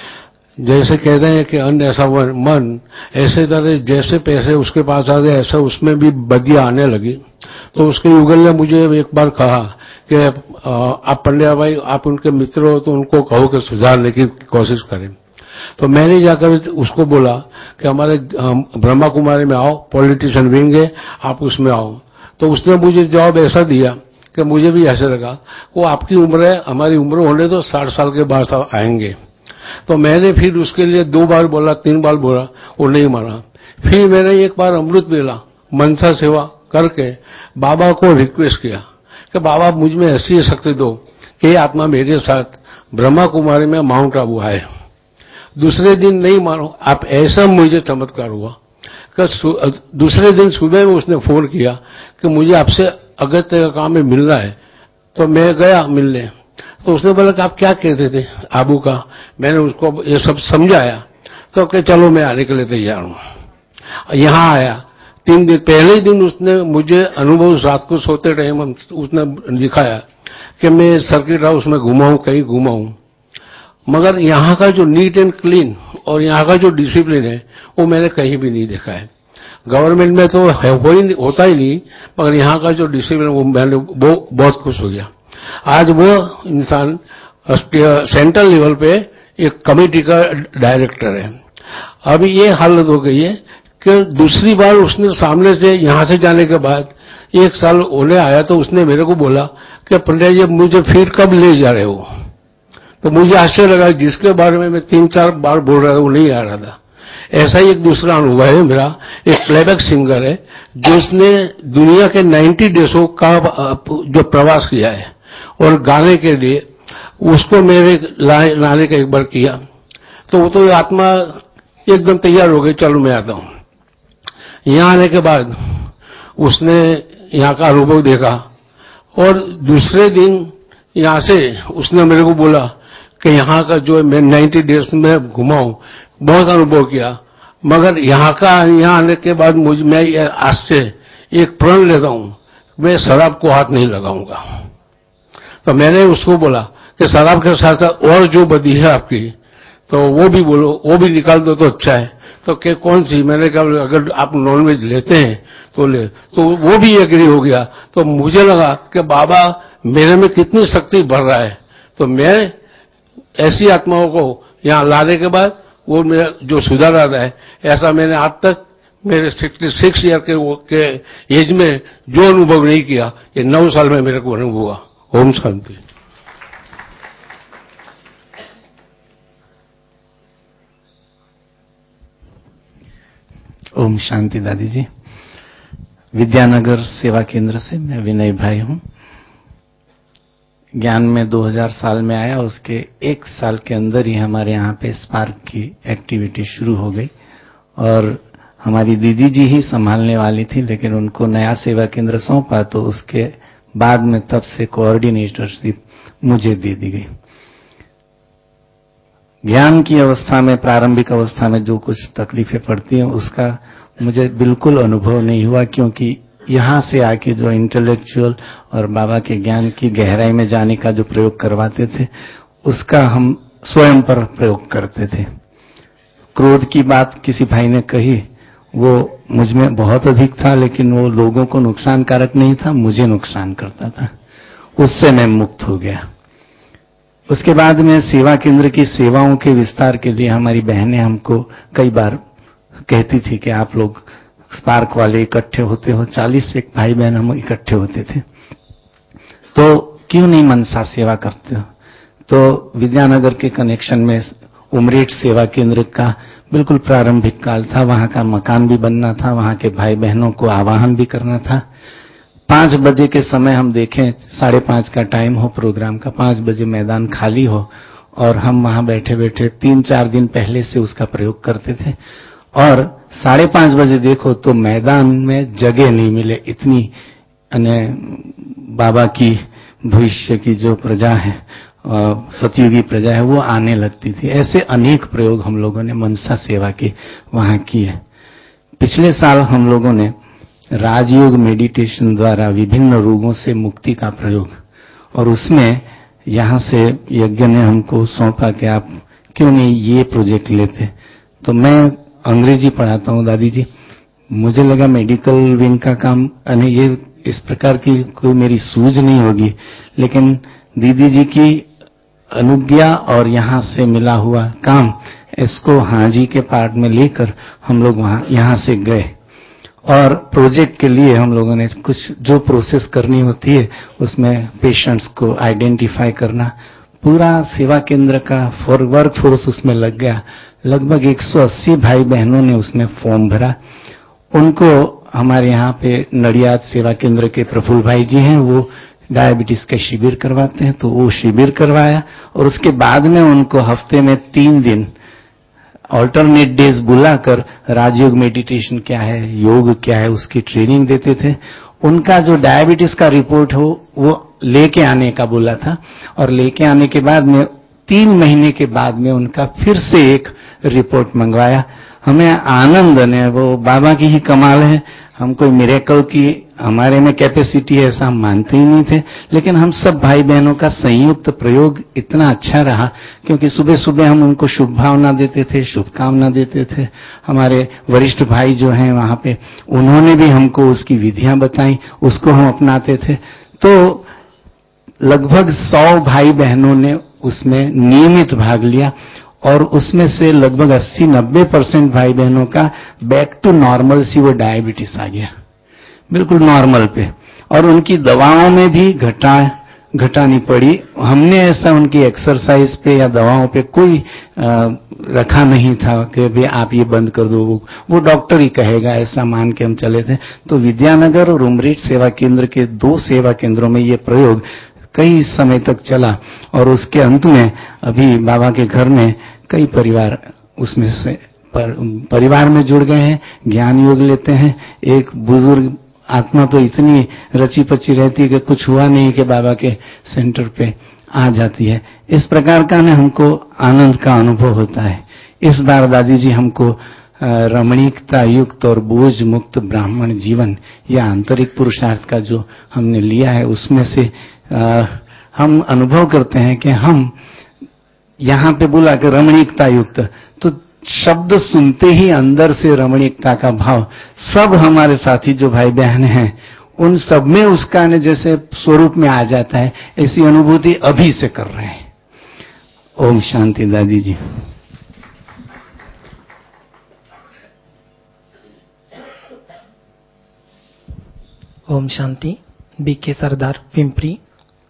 जैसे कहते हैं कि अन्न ऐसा मन, ऐसे तरह जैसे पैसे उसके पास आ गए ऐसा उसमें भी बदियां आने लगी। तो उसके युगल ने मुझे एक बार कहा कि आप पंड्या भाई, आप उनके मित्र हो तो उनको कहो कि सुधारने की कोशिश करें। तो मैंने जाकर उसको बोला कि हमारे ब्रह्मा कुमारी में आओ, पॉलिटिशियन विंग है, आप उसमें आओ। तो उसने मुझे जवाब ऐसा दिया कि मुझे भी ऐसे लगा, वो आपकी उम्र है, हमारी उम्र होने तो 60 साल के बाद आएंगे। तो मैंने फिर उसके लिए 2 बार बोला, 3 बार बोला, वो नहीं माना। फिर मैंने एक बार अमृत बेला मनसा सेवा करके बाबा को रिक्वेस्ट किया कि बाबा मुझ में ऐसी शक्ति दो कि आत्मा मेरे साथ ब्रह्मा कुमारी में माउंट आबू आए। दूसरे दिन नहीं मानो आप, ऐसा मुझे चमत्कार हुआ कि दूसरे दिन सुबह में उसने फोन किया कि मुझे आपसे अगत्य का काम में मिलना है। तो मैं गया मिलने। तो उसने बोला कि आप क्या कहते थे आबू का। मैंने उसको ये सब समझाया। तो कि चलो मैं आने के लिए तैयार हूं। यहां आया 3 दिन, पहले दिन उसने मुझे अनुभव रात को सोते टाइम उसने दिखाया कि मैं सर्किट हाउस में घुमाऊं, कहीं घुमाऊं, मगर यहाँ का जो नीट एंड क्लीन और यहाँ का जो डिसिप्लिन है वो मैंने कहीं भी नहीं देखा है। गवर्नमेंट में तो होता ही नहीं, मगर यहाँ का जो डिसिप्लिन वो मैंने बहुत खुश हो गया। आज वो इंसान सेंट्रल लेवल पे एक कमेटी का डायरेक्टर है। अभी ये हालत हो गई है कि दूसरी बार उसने सामने से यहाँ से जाने के बाद 1 साल होने आया तो उसने मेरे को बोला कि पंडित जी मुझे फिर कब ले जा रहे हो। तो मुझे आश्चर्य लगा, जिसके बारे में मैं 3-4 बार बोल रहा था वो नहीं आ रहा था। ऐसा ही एक दूसरा अनुभव है मेरा। एक प्लेबैक सिंगर है जो उसने दुनिया के 90 देशों का जो प्रवास किया है और गाने के लिए उसको मेरे लाने का एक बार किया। तो वो तो आत्मा एकदम तैयार हो गई, चलो मैं आता हूं। यहां आने के बाद उसने यहां का अनुभव देखा और दूसरे दिन यहां से उसने मेरे को बोला कि यहाँ का जो मैं 90 डेज में घुमाऊं, बहुत अनुभव किया, मगर यहाँ आने के बाद मैं आज से एक प्रण लेता हूं, मैं शराब को हाथ नहीं लगाऊंगा। तो मैंने उसको बोला कि शराब के साथ साथ और जो बदी है आपकी तो वो भी बोलो, वो भी निकाल दो तो अच्छा है। तो क्या कौन सी? मैंने कहा अगर आप नॉनवेज लेते हैं तो ले। तो वो भी एग्री हो गया। तो मुझे लगा कि बाबा मेरे में कितनी शक्ति भर रहा है। तो मैं ऐसी आत्माओं को यहाँ लाने के बाद वो मेरा जो सुधार आता है, ऐसा मैंने आज तक मेरे 66 ईयर के एज में जो अनुभव नहीं किया, ये 9 साल में मेरे को अनुभव हुआ। ओम शांति। ओम शांति दादी जी। विद्यानगर सेवा केंद्र से मैं विनय भाई हूं। ज्ञान में 2000 साल में आया, उसके 1 साल के अंदर ही हमारे यहाँ पे स्पार्क की एक्टिविटी शुरू हो गई और हमारी दीदी जी ही संभालने वाली थी, लेकिन उनको नया सेवा केंद्र सौंपा तो उसके बाद में तब से कोऑर्डिनेटरशिप मुझे दे दी गई। ज्ञान की अवस्था में, प्रारंभिक अवस्था में जो कुछ तकलीफें पड़ती हैं उसका मुझे बिल्कुल अनुभव नहीं हुआ, क्योंकि यहां से आके जो इंटेलेक्चुअल और बाबा के ज्ञान की गहराई में जाने का जो प्रयोग करवाते थे उसका हम स्वयं पर प्रयोग करते थे। क्रोध की बात किसी भाई ने कही, वो मुझ में बहुत अधिक था, लेकिन वो लोगों को नुकसानकारक नहीं था, मुझे नुकसान करता था। उससे मैं मुक्त हो गया। उसके बाद में सेवा केंद्र की सेवाओं के विस्तार के लिए हमारी बहनें हमको कई बार कहती थी कि आप लोग स्पार्क वाले इकट्ठे होते हो, 40 एक भाई बहन हम इकट्ठे होते थे, तो क्यों नहीं मनसा सेवा करते हो? तो विद्यानगर के कनेक्शन में उमरेठ सेवा केंद्र का बिल्कुल प्रारंभिक काल था, वहां का मकान भी बनना था, वहां के भाई बहनों को आवाहन भी करना था। 5 बजे के समय हम देखें, 5:30 का टाइम हो प्रोग्राम का, 5 बजे मैदान खाली हो और हम वहां बैठे बैठे 3-4 दिन पहले से उसका प्रयोग करते थे, और 5:30 बजे देखो तो मैदान में जगह नहीं मिले। इतनी बाबा की भविष्य की जो प्रजा है, सतयुगी प्रजा है, वो आने लगती थी। ऐसे अनेक प्रयोग हम लोगों ने मनसा सेवा के वहां किए। पिछले साल हम लोगों ने राजयोग मेडिटेशन द्वारा विभिन्न रोगों से मुक्ति का प्रयोग, और उसमें यहां से यज्ञ ने हमको सौंपा कि आप क्यों नहीं ये प्रोजेक्ट लेते। तो मैं अंग्रेजी पढ़ाता हूं दादी जी, मुझे लगा मेडिकल विंग का काम ये इस प्रकार की कोई मेरी सूझ नहीं होगी, लेकिन दीदी जी की अनुज्ञा और यहां से मिला हुआ काम, इसको हाजी के पार्ट में लेकर हम लोग यहां से गए, और प्रोजेक्ट के लिए हम लोगों ने कुछ जो प्रोसेस करनी होती है उसमें पेशेंट्स को आइडेंटिफाई करना, पूरा सेवा केंद्र का वर्क फोर्स उसमें लग गया। लगभग 180 भाई बहनों ने उसमें फॉर्म भरा। उनको हमारे यहाँ पे नडियाद सेवा केंद्र के प्रफुल्ल भाई जी हैं, वो डायबिटीज के शिविर करवाते हैं, तो वो शिविर करवाया, और उसके बाद में उनको हफ्ते में 3 दिन ऑल्टरनेट डेज बुलाकर राजयोग मेडिटेशन क्या है, योग क्या है, उसकी ट्रेनिंग देते थे। उनका जो डायबिटीज का रिपोर्ट हो वो लेके आने का बोला था, और लेके आने के बाद में 3 महीने के बाद में उनका फिर से एक रिपोर्ट मंगवाया। हमें आनंद ने, वो बाबा की ही कमाल है, हम कोई मिरेकल की हमारे में कैपेसिटी है ऐसा हम मानते ही नहीं थे, लेकिन हम सब भाई बहनों का संयुक्त प्रयोग इतना अच्छा रहा, क्योंकि सुबह सुबह हम उनको शुभ भावना देते थे, शुभकामना देते थे। हमारे वरिष्ठ भाई जो हैं वहां पे, उन्होंने भी हमको उसकी विधियां बताई, उसको हम अपनाते थे। तो लगभग 100 भाई बहनों ने उसमें नियमित भाग लिया, और उसमें से लगभग 80-90% भाई बहनों का बैक टू नॉर्मल सी वो डायबिटीज आ गया, बिल्कुल नॉर्मल पे, और उनकी दवाओं में भी घटानी पड़ी। हमने ऐसा उनकी एक्सरसाइज पे या दवाओं पे कोई रखा नहीं था कि भाई आप ये बंद कर दो, वो डॉक्टर ही कहेगा, ऐसा मान के हम चले थे। तो विद्यानगर और उमरेठ सेवा केंद्र के 2 सेवा केंद्रों में ये प्रयोग कई समय तक चला, और उसके अंत में अभी बाबा के घर में कई परिवार उसमें से परिवार में जुड़ गए हैं, ज्ञान योग लेते हैं। एक बुजुर्ग आत्मा तो इतनी रची पची रहती है कि कुछ हुआ नहीं कि बाबा के सेंटर पे आ जाती है। इस प्रकार का ने हमको आनंद का अनुभव होता है। इस बार दादी जी हमको रमणीकता युक्त और बोझ मुक्त ब्राह्मण जीवन या आंतरिक पुरुषार्थ का जो हमने लिया है, उसमें से हम अनुभव करते हैं कि हम यहां पे बोला कि रमणीकता युक्त, तो शब्द सुनते ही अंदर से रमणीकता का भाव सब हमारे साथी जो भाई बहन हैं उन सब में उसका ने जैसे स्वरूप में आ जाता है, ऐसी अनुभूति अभी से कर रहे हैं। ओम शांति दादी जी। ओम शांति। बीके सरदार पिंपरी।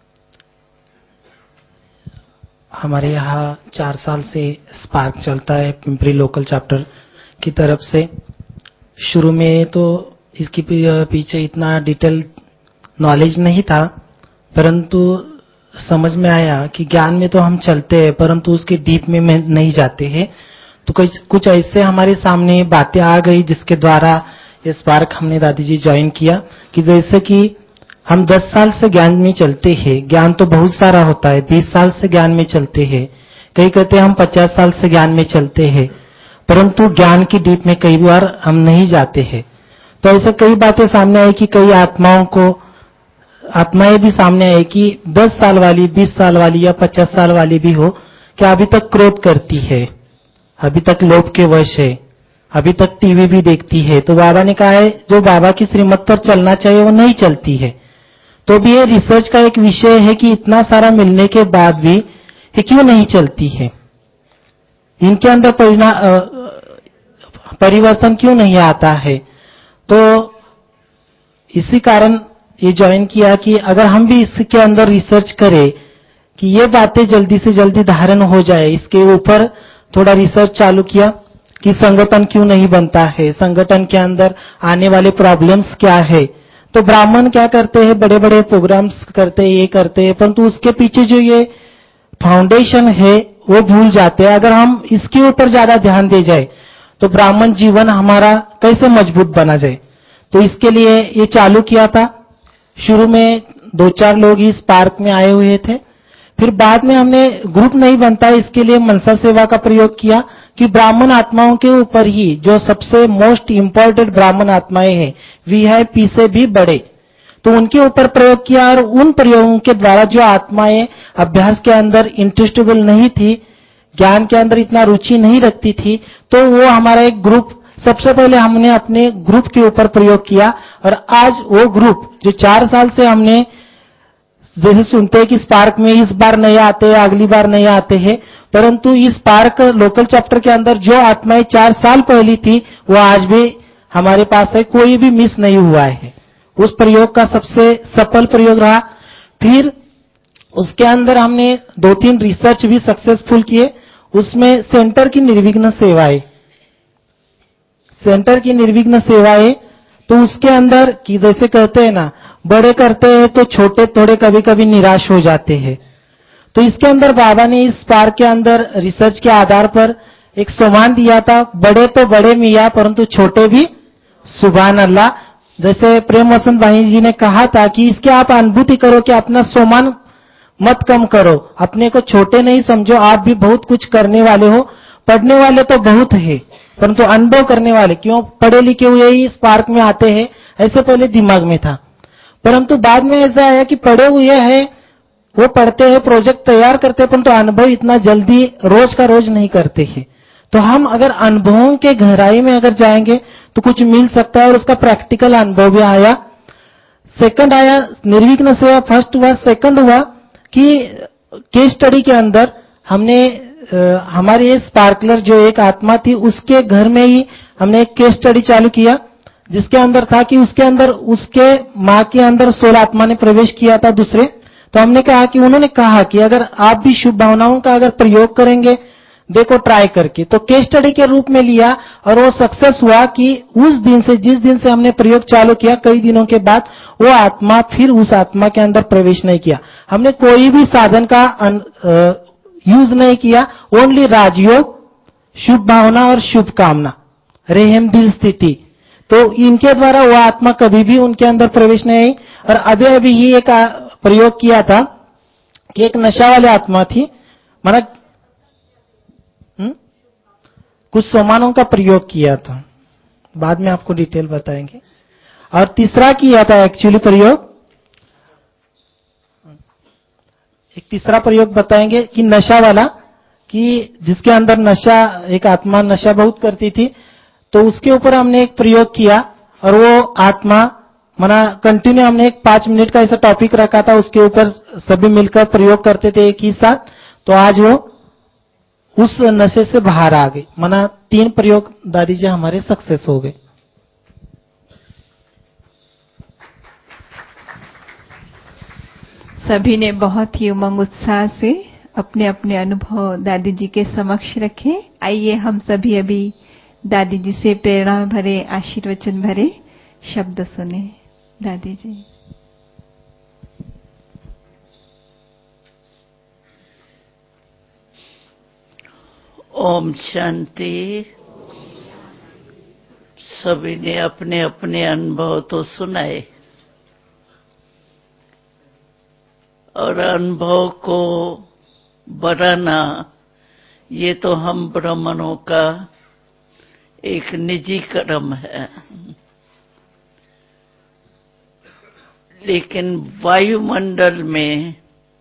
हमारे यहाँ 4 साल से स्पार्क चलता है पिंपरी लोकल चैप्टर की तरफ से। शुरू में तो इसके पीछे इतना डिटेल नॉलेज नहीं था, परंतु समझ में आया कि ज्ञान में तो हम चलते हैं परंतु उसके डीप में नहीं जाते हैं। तो कुछ ऐसे हमारे सामने बातें आ गई जिसके द्वारा ये स्पार्क हमने दादी जी ज्वाइन किया, कि जैसे कि हम 10 साल से ज्ञान में चलते हैं, ज्ञान तो बहुत सारा होता है, 20 साल से ज्ञान में चलते हैं, कई कहते हैं हम 50 साल से ज्ञान में चलते हैं, परंतु ज्ञान की डीप में कई बार हम नहीं जाते हैं। तो ऐसे कई बातें सामने आई कि कई आत्माएं भी सामने आई कि 10 साल वाली, 20 साल वाली या 50 साल वाली भी हो, क्या अभी तक क्रोध करती है, अभी तक लोभ के वश है, अभी तक टीवी भी देखती है। तो बाबा ने कहा है जो बाबा की श्रीमत पर चलना चाहिए वो नहीं चलती है। तो भी ये रिसर्च का एक विषय है कि इतना सारा मिलने के बाद भी ये क्यों नहीं चलती है। इनके अंदर परिवर्तन क्यों नहीं आता है। तो इसी कारण ये ज्वाइन किया कि अगर हम भी इसके अंदर रिसर्च करें कि ये बातें जल्दी से जल्दी धारण हो जाए, इसके ऊपर थोड़ा रिसर्च चालू किया कि संगठन क्यों नहीं बनता है, संगठन के अंदर आने वाले प्रॉब्लम्स क्या है। तो ब्राह्मण क्या करते हैं, बड़े बड़े प्रोग्राम्स करते हैं, ये करते हैं, परंतु उसके पीछे जो ये फाउंडेशन है वो भूल जाते हैं। अगर हम इसके ऊपर ज्यादा ध्यान दे जाए तो ब्राह्मण जीवन हमारा कैसे मजबूत बना जाए। तो इसके लिए ये चालू किया था। शुरू में 2-4 लोग इस पार्क में आए हुए थे, फिर बाद में हमने ग्रुप नहीं बनता, इसके लिए मनसा सेवा का प्रयोग किया कि ब्राह्मण आत्माओं के ऊपर ही, जो सबसे मोस्ट इंपॉर्टेंट ब्राह्मण आत्माएं हैं, वीआईपी से भी बड़े, तो उनके ऊपर प्रयोग किया। और उन प्रयोगों के द्वारा जो आत्माएं अभ्यास के अंदर इंटरेस्टेबल नहीं थी, ज्ञान के अंदर इतना रुचि नहीं रखती थी, तो वो हमारा एक ग्रुप, सबसे पहले हमने अपने ग्रुप के ऊपर प्रयोग किया। और आज वो ग्रुप जो 4 साल से हमने, जैसे सुनते हैं कि इस पार्क में इस बार नहीं आते, अगली बार नहीं आते हैं, परंतु इस पार्क लोकल चैप्टर के अंदर जो आत्माएं 4 साल पहली थी वो आज भी हमारे पास है, कोई भी मिस नहीं हुआ है। उस प्रयोग का सबसे सफल प्रयोग रहा। फिर उसके अंदर हमने 2-3 रिसर्च भी सक्सेसफुल किए। उसमें सेंटर की निर्विघ्न सेवाएं, सेंटर की निर्विघ्न सेवाएं, तो उसके अंदर कि जैसे कहते हैं ना, बड़े करते हैं तो छोटे थोड़े कभी कभी निराश हो जाते हैं। तो इसके अंदर बाबा ने इस पार्क के अंदर रिसर्च के आधार पर एक सम्मान दिया था, बड़े तो बड़े मियाँ परंतु छोटे भी सुभान अल्लाह। जैसे प्रेम वसंत भाई जी ने कहा था कि इसके आप अनुभूति करो कि अपना सम्मान मत कम करो, अपने को छोटे नहीं समझो, आप भी बहुत कुछ करने वाले हो। पढ़ने वाले तो बहुत है, परंतु अनुभव करने वाले, क्यों पढ़े लिखे हुए ही इस पार्क में आते हैं, ऐसे पहले दिमाग में था। परंतु बाद में ऐसा आया कि पढ़े हुए हैं, वो पढ़ते हैं, प्रोजेक्ट तैयार करते हैं, परंतु अनुभव इतना जल्दी रोज का रोज नहीं करते हैं। तो हम अगर अनुभवों के गहराई में अगर जाएंगे तो कुछ मिल सकता है, और उसका प्रैक्टिकल अनुभव भी आया। सेकंड आया निर्विघ्न सेवा, फर्स्ट हुआ। सेकंड हुआ कि केस स्टडी के अंदर हमने हमारे स्पार्कलर जो एक आत्मा थी उसके घर में ही हमने एक केस स्टडी चालू किया, जिसके अंदर था कि उसके अंदर उसके माँ के अंदर 16 आत्मा ने प्रवेश किया था दूसरे। तो हमने कहा कि उन्होंने कहा कि अगर आप भी शुभ भावनाओं का अगर प्रयोग करेंगे, देखो ट्राई करके, तो केस स्टडी के रूप में लिया। और वो सक्सेस हुआ कि उस दिन से, जिस दिन से हमने प्रयोग चालू किया, कई दिनों के बाद वो आत्मा फिर उस आत्मा के अंदर प्रवेश नहीं किया। हमने कोई भी साधन का यूज नहीं किया, ओनली राजयोग, शुभ भावना और शुभ कामना, रेहम दिल स्थिति, तो इनके द्वारा वो आत्मा कभी भी उनके अंदर प्रवेश नहीं आई। और अभी अभी ही एक प्रयोग किया था कि एक नशा वाली आत्मा थी, माना कुछ सामानों का प्रयोग किया था, बाद में आपको डिटेल बताएंगे। और तीसरा किया था एक्चुअली प्रयोग, एक तीसरा प्रयोग बताएंगे कि नशा वाला, कि जिसके अंदर नशा, एक आत्मा नशा बहुत करती थी, तो उसके ऊपर हमने एक प्रयोग किया। और वो आत्मा माना कंटिन्यू हमने एक 5 मिनट का ऐसा टॉपिक रखा था, उसके ऊपर सभी मिलकर प्रयोग करते थे एक ही साथ। तो आज वो उस नशे से बाहर आ गई, माना 3 प्रयोग दादी जी हमारे सक्सेस हो गए। सभी ने बहुत ही उमंग उत्साह से अपने अपने अनुभव दादी जी के समक्ष रखे। आइए हम सभी अभी दादी जी से प्रेरणा भरे, आशीर्वचन भरे शब्द सुने। दादी जी। ओम शांति। सभी ने अपने अपने अनुभव तो सुनाए, और अनुभव को बढ़ाना ये तो हम ब्राह्मणों का एक निजी कर्म है। लेकिन वायुमंडल में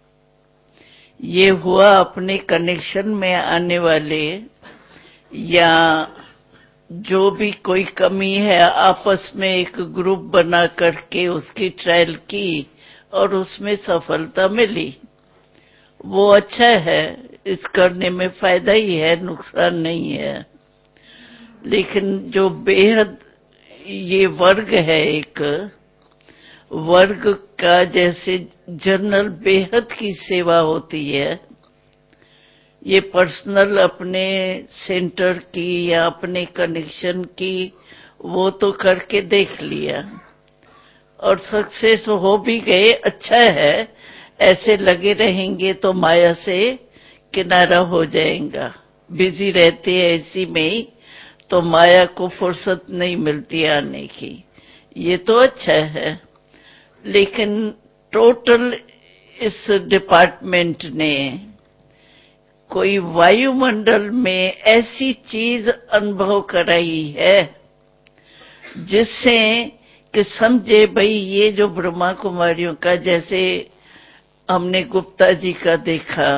ये हुआ अपने कनेक्शन में आने वाले या जो भी कोई कमी है, आपस में एक ग्रुप बना करके उसकी ट्रायल की और उसमें सफलता मिली, वो अच्छा है। इस करने में फायदा ही है, नुकसान नहीं है। लेकिन जो बेहद ये वर्ग है, एक वर्ग का जैसे जनरल बेहद की सेवा होती है, ये पर्सनल अपने सेंटर की या अपने कनेक्शन की वो तो करके देख लिया और सक्सेस हो भी गए, अच्छा है। ऐसे लगे रहेंगे तो माया से किनारा हो जाएगा। बिजी रहते हैं इसी में ही तो माया को फुर्सत नहीं मिलती आने की। ये तो अच्छा है, लेकिन टोटल इस डिपार्टमेंट ने कोई वायुमंडल में ऐसी चीज अनुभव कराई है जिससे कि समझे भाई ये जो ब्रह्मा कुमारियों का, जैसे हमने गुप्ता जी का देखा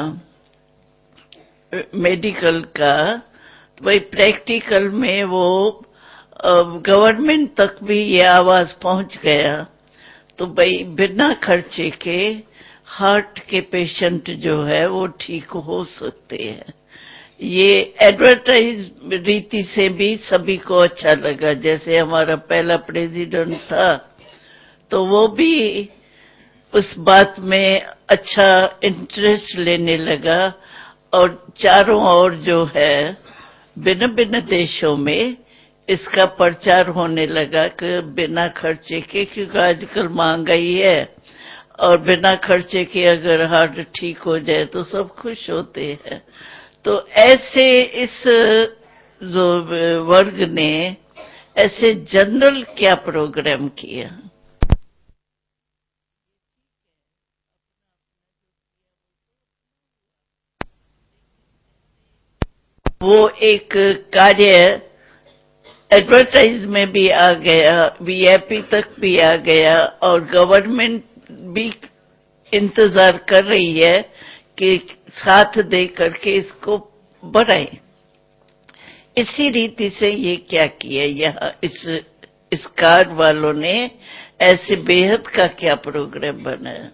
मेडिकल का, तो भाई प्रैक्टिकल में वो गवर्नमेंट तक भी ये आवाज पहुंच गया। तो भाई बिना खर्चे के हार्ट के पेशेंट जो है वो ठीक हो सकते हैं। ये एडवर्टाइज रीति से भी सभी को अच्छा लगा। जैसे हमारा पहला प्रेसिडेंट था तो वो भी उस बात में अच्छा इंटरेस्ट लेने लगा और चारों ओर जो है भिन्न भिन्न देशों में इसका प्रचार होने लगा कि बिना खर्चे के, क्योंकि आजकल महंगाई है और बिना खर्चे के अगर हार्ट ठीक हो जाए तो सब खुश होते हैं। तो ऐसे इस जो वर्ग ने ऐसे जनरल क्या प्रोग्राम किया, वो एक कार्य एडवर्टाइज में भी आ गया, वीआईपी तक भी आ गया और गवर्नमेंट भी इंतजार कर रही है कि साथ दे करके इसको बढ़ाए। इसी रीति से ये क्या किया यहाँ इस कार्ड वालों ने, ऐसे बेहद का क्या प्रोग्राम बनाया।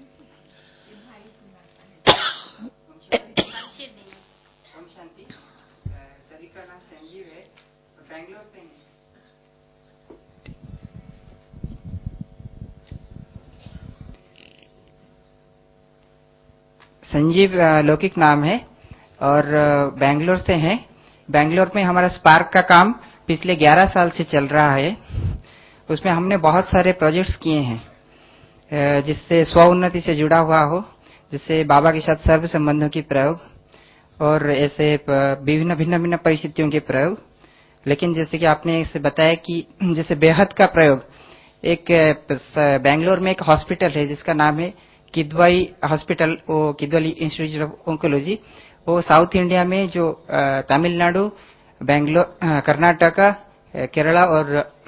संजीव लौकिक नाम है और बेंगलोर से हैं। बेंगलोर में हमारा स्पार्क का काम पिछले 11 साल से चल रहा है। उसमें हमने बहुत सारे प्रोजेक्ट्स किए हैं जिससे स्व उन्नति से जुड़ा हुआ हो, जिससे बाबा के साथ सर्व संबंधों की प्रयोग और ऐसे विभिन्न भिन्न भिन्न परिस्थितियों के प्रयोग। लेकिन जैसे कि आपने इसे बताया कि जैसे बेहद का प्रयोग, एक बेंगलोर में एक हॉस्पिटल है जिसका नाम है किद्वाई हॉस्पिटल, वो किद्वाई इंस्टीट्यूट ऑफ ऑन्कोलॉजी। वो साउथ इंडिया में जो तमिलनाडु, बेंगलोर, कर्नाटका, केरला और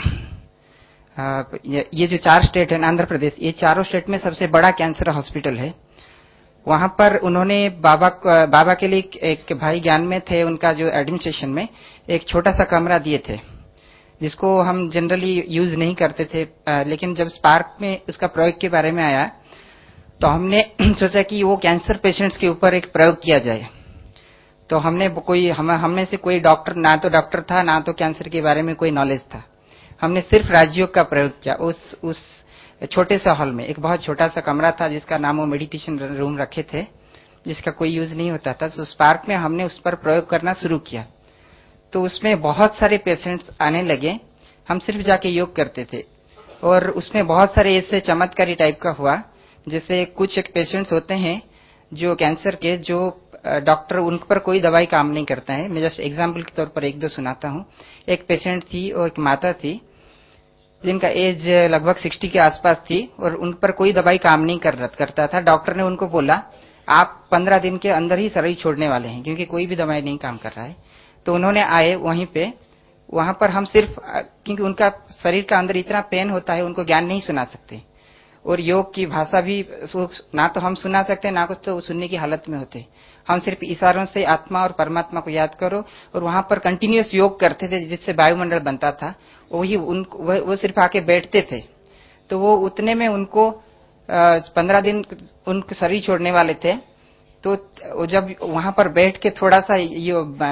ये जो 4 स्टेट है, आंध्र प्रदेश, ये चारों स्टेट में सबसे बड़ा कैंसर हॉस्पिटल है। वहां पर उन्होंने बाबा के लिए एक भाई ज्ञान में थे, उनका जो एडमिनिस्ट्रेशन में एक छोटा सा कमरा दिए थे जिसको हम जनरली यूज नहीं करते थे। लेकिन जब स्पार्क में उसका प्रयोग के बारे में आया तो हमने सोचा कि वो कैंसर पेशेंट्स के ऊपर एक प्रयोग किया जाए। तो हमने से कोई डॉक्टर, ना तो डॉक्टर था ना तो कैंसर के बारे में कोई नॉलेज था। हमने सिर्फ राजयोग का प्रयोग किया उस छोटे सा हॉल में। एक बहुत छोटा सा कमरा था जिसका नाम वो मेडिटेशन रूम रखे थे, जिसका कोई यूज नहीं होता था। तो स्पार्क में हमने उस पर प्रयोग करना शुरू किया तो उसमें बहुत सारे पेशेंट्स आने लगे। हम सिर्फ जाके योग करते थे और उसमें बहुत सारे ऐसे चमत्कारी टाइप का हुआ। जैसे कुछ एक पेशेंट्स होते हैं जो कैंसर के, जो डॉक्टर उन पर कोई दवाई काम नहीं करता है। मैं जस्ट एग्जांपल के तौर पर 1-2 सुनाता हूँ। एक पेशेंट थी और एक माता थी जिनका एज लगभग 60 के आसपास थी और उन पर कोई दवाई काम नहीं करता था। डॉक्टर ने उनको बोला आप 15 दिन के अंदर ही शरीर छोड़ने वाले हैं क्योंकि कोई भी दवाई नहीं काम कर रहा है। तो उन्होंने आए वहां पर हम सिर्फ, क्योंकि उनका शरीर का अंदर इतना पेन होता है उनको ज्ञान नहीं सुना सकते और योग की भाषा भी ना तो हम सुना सकते ना कुछ तो सुनने की हालत में होते। हम सिर्फ इशारों से आत्मा और परमात्मा को याद करो और वहां पर कंटिन्यूअस योग करते थे जिससे वायुमंडल बनता था। वही वो सिर्फ आके बैठते थे। तो वो उतने में उनको 15 दिन उनके शरीर छोड़ने वाले थे। तो जब वहां पर बैठ के थोड़ा सा ये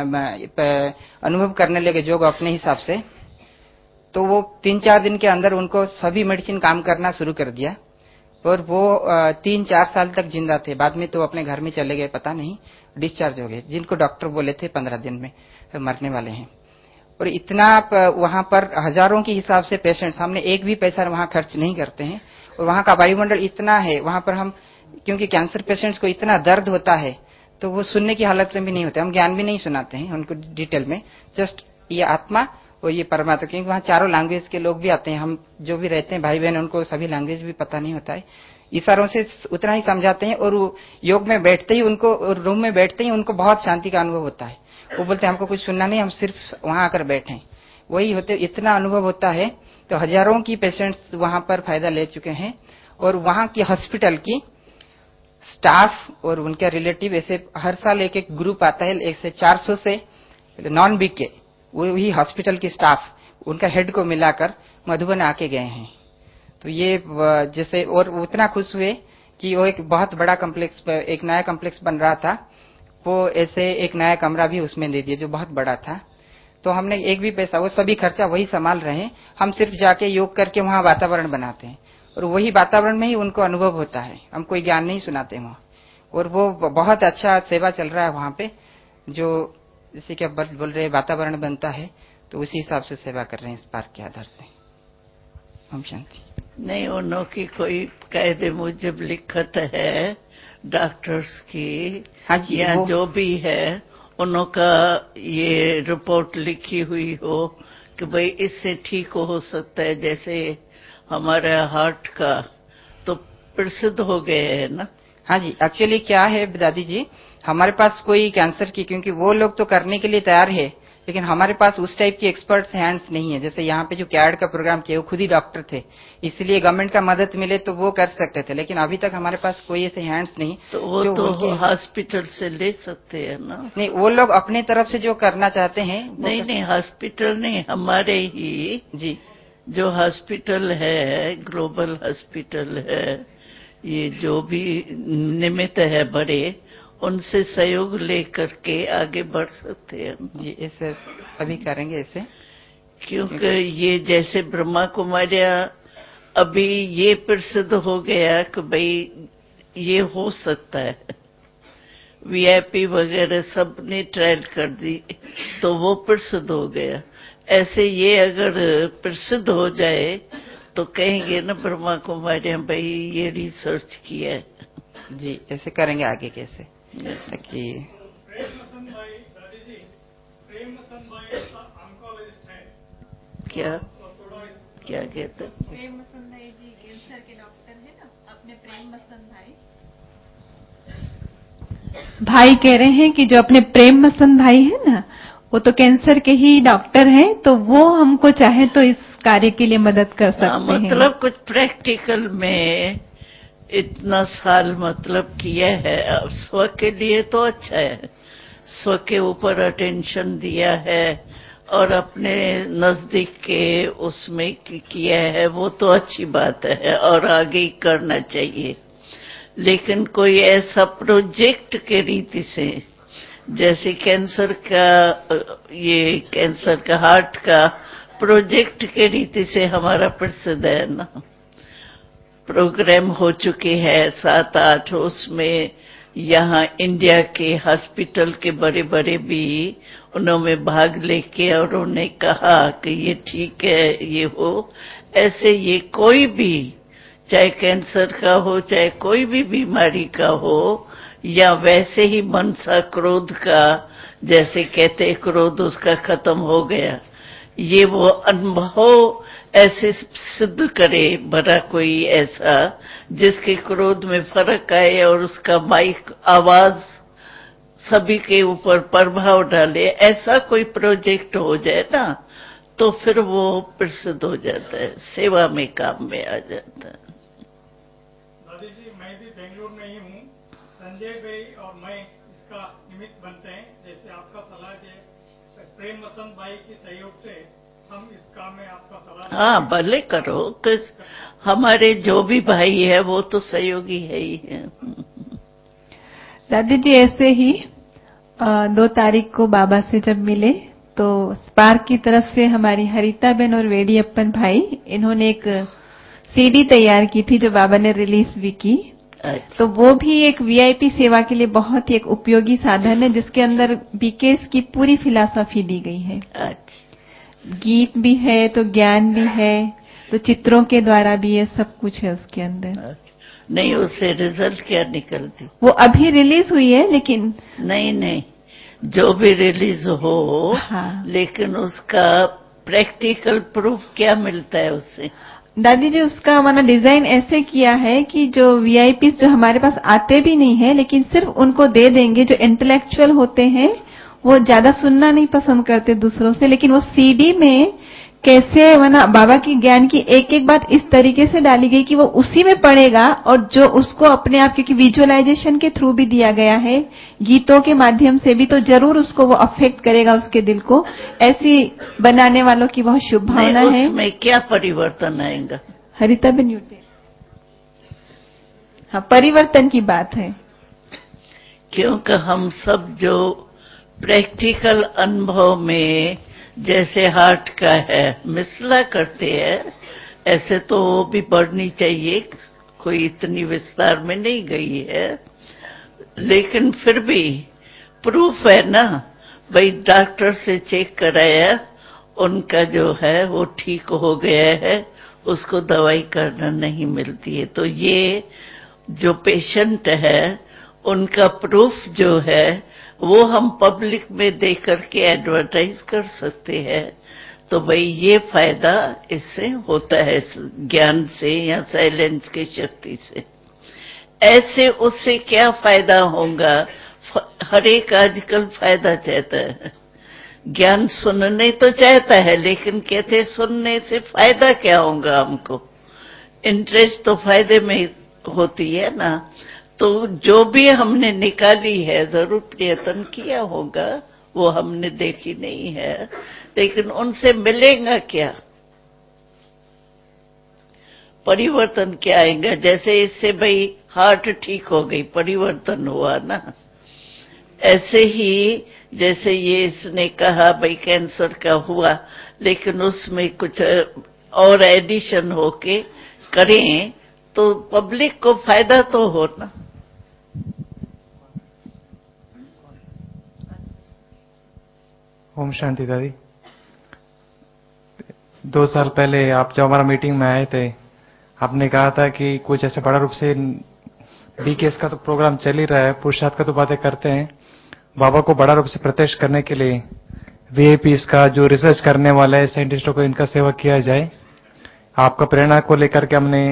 अनुभव करने लगे योग अपने हिसाब से, तो वो 3-4 दिन के अंदर उनको सभी मेडिसिन काम करना शुरू कर दिया और वो 3-4 साल तक जिंदा थे। बाद में तो अपने घर में चले गए, पता नहीं डिस्चार्ज हो गए, जिनको डॉक्टर बोले थे 15 दिन में मरने वाले हैं। और इतना वहां पर हजारों के हिसाब से पेशेंट्स, हमने एक भी पैसा वहां खर्च नहीं करते हैं। और वहां का वायुमंडल इतना है, वहां पर हम, क्योंकि कैंसर पेशेंट्स को इतना दर्द होता है तो वो सुनने की हालत में भी नहीं होते, हम ज्ञान भी नहीं सुनाते हैं उनको डिटेल में, जस्ट ये आत्मा और ये परमात्मा। क्योंकि वहाँ चारों लैंग्वेज के लोग भी आते हैं, हम जो भी रहते हैं भाई बहन, उनको सभी लैंग्वेज भी पता नहीं होता है, इशारों से उतना ही समझाते हैं। और योग में बैठते ही उनको, रूम में बैठते ही उनको बहुत शांति का अनुभव होता है। वो बोलते हैं हमको कुछ सुनना नहीं, हम सिर्फ वहां आकर बैठे, वही होते, इतना अनुभव होता है। तो हजारों की पेशेंट्स वहां पर फायदा ले चुके हैं। और वहां की हॉस्पिटल की स्टाफ और उनके रिलेटिव, ऐसे हर साल एक एक ग्रुप आता है, 1 से 400 से नॉन बीके, वही हॉस्पिटल की स्टाफ, उनका हेड को मिलाकर मधुबन आके गए हैं। तो ये जैसे, और उतना खुश हुए कि वो एक बहुत बड़ा कॉम्प्लेक्स, एक नया कॉम्प्लेक्स बन रहा था, वो ऐसे एक नया कमरा भी उसमें दे दिया जो बहुत बड़ा था। तो हमने एक भी पैसा, वो सभी खर्चा वही संभाल रहे हैं, हम सिर्फ जाके योग करके वहां वातावरण बनाते हैं और वही वातावरण में ही उनको अनुभव होता है, हम कोई ज्ञान नहीं सुनाते वहां। और वो बहुत अच्छा सेवा चल रहा है वहां पे, जो जैसे कि बोल रहे वातावरण बनता है, तो उसी हिसाब से सेवा कर रहे हैं इस पार्क के आधार से। हम शांति नहीं, उन्हों की कोई कायदे मुजब लिखत है डॉक्टर्स की, हाँ जी, या जो भी है उन्हों का ये रिपोर्ट लिखी हुई हो कि भाई इससे ठीक हो सकता है, जैसे हमारा हार्ट का तो प्रसिद्ध हो गए है ना। हाँ जी, एक्चुअली क्या है दादी जी, हमारे पास कोई कैंसर की, क्योंकि वो लोग तो करने के लिए तैयार है, लेकिन हमारे पास उस टाइप की एक्सपर्ट्स हैंड्स नहीं है। जैसे यहाँ पे जो कैड का प्रोग्राम किया, वो खुद ही डॉक्टर थे, इसलिए गवर्नमेंट का मदद मिले तो वो कर सकते थे, लेकिन अभी तक हमारे पास कोई ऐसे हैंड्स नहीं। तो वो तो हॉस्पिटल से ले सकते हैं ना। नहीं, वो लोग अपने तरफ से जो करना चाहते हैं। नहीं, हॉस्पिटल नहीं, हमारे ही जी जो हॉस्पिटल है, ग्लोबल हॉस्पिटल है, ये जो भी निमित्त है बड़े, उनसे सहयोग लेकर के आगे बढ़ सकते हैं जी। ऐसे अभी करेंगे ऐसे, क्योंकि ये जैसे ब्रह्मा कुमारिया अभी ये प्रसिद्ध हो गया कि भाई ये हो सकता है, वीआईपी वगैरह सब ने ट्रायल कर दी तो वो प्रसिद्ध हो गया। ऐसे ये अगर प्रसिद्ध हो जाए तो कहेंगे ना ब्रह्मा कुमारिया भाई ये रिसर्च किया है। जी, ऐसे करेंगे आगे कैसे, ताकि क्या क्या कहते हैं? प्रेम मसन भाई जी कैंसर के डॉक्टर है ना, अपने प्रेम मसन भाई कह रहे हैं कि जो अपने प्रेम मसन भाई है ना, वो तो कैंसर के ही डॉक्टर हैं, तो वो हमको चाहे तो इस कार्य के लिए मदद कर सकते हैं। मतलब कुछ प्रैक्टिकल में इतना साल मतलब किया है, अब स्व के लिए तो अच्छा है, स्व के ऊपर अटेंशन दिया है और अपने नजदीक के उसमें किया है, वो तो अच्छी बात है और आगे करना चाहिए। लेकिन कोई ऐसा प्रोजेक्ट के रीति से, जैसे कैंसर का, ये कैंसर का हार्ट का प्रोजेक्ट के रीति से हमारा प्रसिद्ध है ना, प्रोग्राम हो चुके हैं 7-8, उसमें यहाँ इंडिया के हॉस्पिटल के बड़े बड़े भी उन्होंने भाग लेके और उन्होंने कहा कि ये ठीक है, ये हो ऐसे, ये कोई भी चाहे कैंसर का हो, चाहे कोई भी बीमारी का हो, या वैसे ही मनसा क्रोध का, जैसे कहते क्रोध उसका खत्म हो गया, ये वो अनुभव ऐसे सिद्ध करे बड़ा कोई ऐसा जिसके क्रोध में फर्क आए और उसका माइक आवाज सभी के ऊपर प्रभाव डाले, ऐसा कोई प्रोजेक्ट हो जाए ना, तो फिर वो प्रसिद्ध हो जाता है, सेवा में काम में आ जाता है। दादी जी, मैं भी बेंगलुरु में ही हूँ, संजय भाई और मैं इसका निमित्त बनते हैं, जैसे आपका सलाह है प्रेम मसन भाई के सहयोग से हम इस काम में आपका सलाह। हाँ, भले करो, किस हमारे जो भी भाई है वो तो सहयोगी है ही है। दादी जी ऐसे ही 2 तारीख को बाबा से जब मिले तो स्पार्क की तरफ से हमारी हरिता बहन और वेडियप्पन भाई इन्होंने एक सीडी तैयार की थी जो बाबा ने रिलीज भी की। तो वो भी एक वीआईपी सेवा के लिए बहुत ही एक उपयोगी साधन है जिसके अंदर बीकेएस की पूरी फिलॉसफी दी गई है। गीत भी है तो ज्ञान भी है तो चित्रों के द्वारा भी ये सब कुछ है उसके अंदर। नहीं, उससे रिजल्ट क्या निकलती? वो अभी रिलीज हुई है लेकिन नहीं जो भी रिलीज हो, हाँ। लेकिन उसका प्रैक्टिकल प्रूफ क्या मिलता है उससे? दादी जी उसका हमारा डिजाइन ऐसे किया है कि जो वीआईपीज जो हमारे पास आते भी नहीं है लेकिन सिर्फ उनको दे देंगे, जो इंटेलेक्चुअल होते हैं वो ज्यादा सुनना नहीं पसंद करते दूसरों से, लेकिन वो सीडी में कैसे वरना बाबा की ज्ञान की एक एक बात इस तरीके से डाली गई कि वो उसी में पड़ेगा और जो उसको अपने आप, क्योंकि विजुअलाइजेशन के थ्रू भी दिया गया है, गीतों के माध्यम से भी, तो जरूर उसको वो अफेक्ट करेगा उसके दिल को। ऐसी बनाने वालों की बहुत शुभकामना है। उसमें क्या परिवर्तन आएगा? हरिता बहन, हाँ परिवर्तन की बात है, क्योंकि हम सब जो प्रैक्टिकल अनुभव में जैसे हार्ट का है मिसला करते हैं, ऐसे तो वो भी बढ़नी चाहिए, कोई इतनी विस्तार में नहीं गई है, लेकिन फिर भी प्रूफ है ना भाई, डॉक्टर से चेक कराया, उनका जो है वो ठीक हो गया है, उसको दवाई करना नहीं मिलती है। तो ये जो पेशेंट है उनका प्रूफ जो है वो हम पब्लिक में दे करके एडवर्टाइज कर सकते हैं। तो भाई ये फायदा इससे होता है, ज्ञान से या साइलेंस की शक्ति से। ऐसे उससे क्या फायदा होगा? हर एक आजकल फायदा चाहता है, ज्ञान सुनने तो चाहता है, लेकिन कहते सुनने से फायदा क्या होगा हमको? इंटरेस्ट तो फायदे में होती है ना। तो जो भी हमने निकाली है जरूर प्रयत्न किया होगा, वो हमने देखी नहीं है, लेकिन उनसे मिलेगा क्या? परिवर्तन क्या आएगा? जैसे इससे भाई हार्ट ठीक हो गई, परिवर्तन हुआ ना। ऐसे ही जैसे ये इसने कहा भाई कैंसर का हुआ, लेकिन उसमें कुछ और एडिशन होके करें तो पब्लिक को फायदा तो हो ना। ओम शांति दादी। 2 साल पहले आप जब हमारा मीटिंग में आए थे, आपने कहा था कि कुछ ऐसे बड़ा रूप से बीकेएस का तो प्रोग्राम चल ही रहा है, पुरुषार्थ का तो बातें करते हैं, बाबा को बड़ा रूप से प्रत्यक्ष करने के लिए वीआईपीस का जो रिसर्च करने वाला है, साइंटिस्टों को इनका सेवा किया जाए। आपका प्रेरणा को लेकर के हमने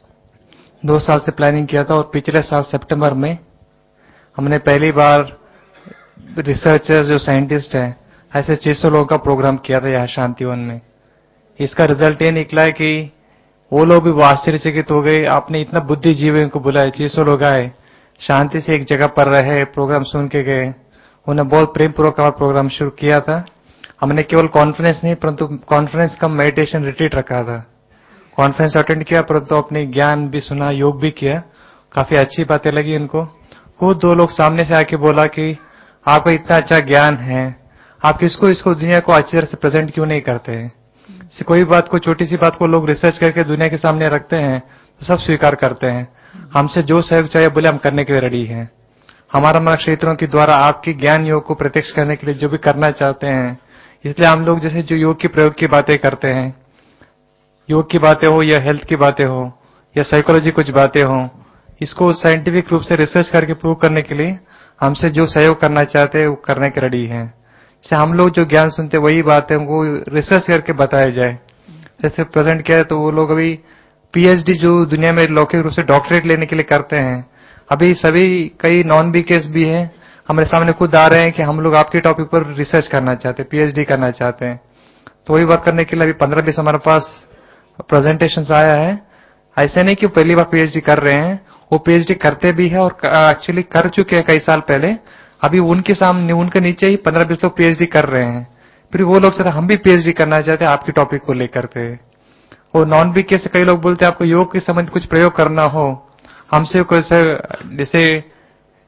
2 साल से प्लानिंग किया था और पिछले साल सितंबर में हमने पहली बार रिसर्चर्स जो साइंटिस्ट हैं ऐसे 600 लोगों का प्रोग्राम किया था यहाँ शांतिवन में। इसका रिजल्ट ये निकला है कि वो लोग भी आश्चर्यचकित हो गए, आपने इतना बुद्धिजीवी को बुलाया, 600 लोग आए, शांति से एक जगह पर रहे, प्रोग्राम सुन के गए, उन्हें बहुत प्रेम पूर्वक हमारा प्रोग्राम शुरू किया था। हमने केवल कॉन्फ्रेंस नहीं परंतु कॉन्फ्रेंस का मेडिटेशन रिट्रीट रखा था। कॉन्फ्रेंस अटेंड किया परंतु अपने ज्ञान भी सुना, योग भी किया, काफी अच्छी बातें लगी इनको। खुद 2 लोग सामने से आके बोला कि आपका इतना अच्छा ज्ञान है, आप इसको दुनिया को अच्छी तरह से प्रेजेंट क्यों नहीं करते हैं? कोई बात को, छोटी सी बात को लोग रिसर्च करके दुनिया के सामने रखते हैं तो सब स्वीकार करते हैं। हमसे जो सहयोग चाहिए बोले हम करने के लिए रेडी हैं। हमारा मन क्षेत्रों के द्वारा आपकी ज्ञान योग को प्रत्यक्ष करने के लिए जो भी करना चाहते हैं, इसलिए हम लोग जैसे जो योग के प्रयोग की बातें करते हैं, योग की बातें हो या हेल्थ की बातें हो या साइकोलॉजी कुछ बातें हो, इसको साइंटिफिक रूप से रिसर्च करके प्रूव करने के लिए हमसे जो सहयोग करना चाहते हैं वो करने के रेडी हैं। जैसे हम लोग जो ज्ञान सुनते हैं वही बात है उनको रिसर्च करके बताया जाए। जैसे प्रेजेंट किया है तो वो लोग अभी पीएचडी जो दुनिया में लौकिक रूप से डॉक्टरेट लेने के लिए करते हैं, अभी सभी कई नॉन बीकेएस भी हैं हमारे सामने खुद आ रहे हैं कि हम लोग आपके टॉपिक पर रिसर्च करना चाहते हैं, पीएचडी करना चाहते हैं। तो वही बात करने के लिए अभी 15-20 हमारे पास प्रेजेंटेशन आया है। ऐसे नहीं कि पहली बार पीएचडी कर रहे हैं, वो पीएचडी करते भी है और एक्चुअली कर चुके हैं कई साल पहले। अभी उनके सामने, उनके नीचे ही 15-20 लोग पीएचडी कर रहे हैं। फिर वो लोग चाहते हम भी पीएचडी करना चाहते हैं आपके टॉपिक को लेकर के। और नॉन बीके से कई लोग बोलते हैं आपको योग के संबंध कुछ प्रयोग करना हो, हमसे कुछ जैसे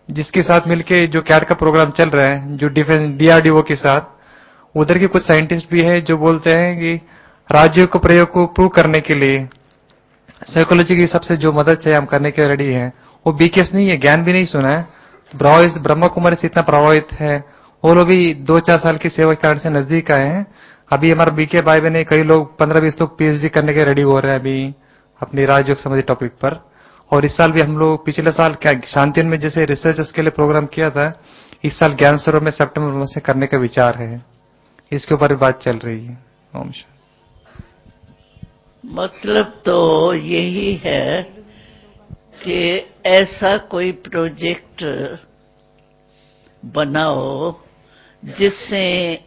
जिसके साथ मिलके जो कैट का प्रोग्राम चल रहा है, जो डिफेंस DRDO के साथ, उधर के कुछ साइंटिस्ट भी हैं जो बोलते हैं कि राज्यों को प्रयोग को प्रूव करने के लिए साइकोलॉजी की सबसे जो मदद चाहिए हम करने के रेडी हैं। वो BKS नहीं है, ज्ञान भी नहीं सुना है, ब्रह्मा कुमारी से इतना प्रभावित है। वो लोग भी 2-4 साल की सेवा के कारण से नजदीक आए हैं। अभी हमारा BK भाई बहन कई लोग 15-20 लोग PhD करने के रेडी हो रहे हैं अभी अपनी राजयोग संबंधी टॉपिक पर। और इस साल भी हम लोग पिछले साल क्या शांतिवन में जैसे रिसर्चर्स के लिए प्रोग्राम किया था, इस साल ज्ञान सरोवर में सितंबर से करने का विचार है। इसके ऊपर भी बात चल रही है। ओम शांति। मतलब तो यही है कि ऐसा कोई प्रोजेक्ट बनाओ जिससे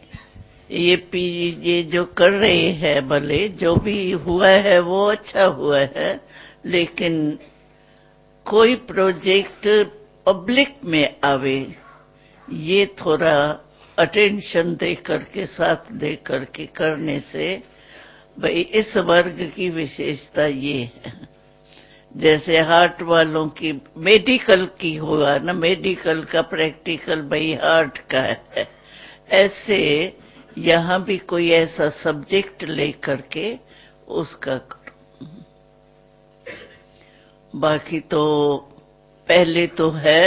ये जो कर रहे हैं, भले जो भी हुआ है वो अच्छा हुआ है, लेकिन कोई प्रोजेक्ट पब्लिक में आवे, ये थोड़ा अटेंशन दे करके, साथ दे करके करने से, भाई इस वर्ग की विशेषता ये है। जैसे हार्ट वालों की मेडिकल की हुआ ना, मेडिकल का प्रैक्टिकल भाई हार्ट का है, ऐसे यहाँ भी कोई ऐसा सब्जेक्ट लेकर के उसका करो। बाकी तो पहले तो है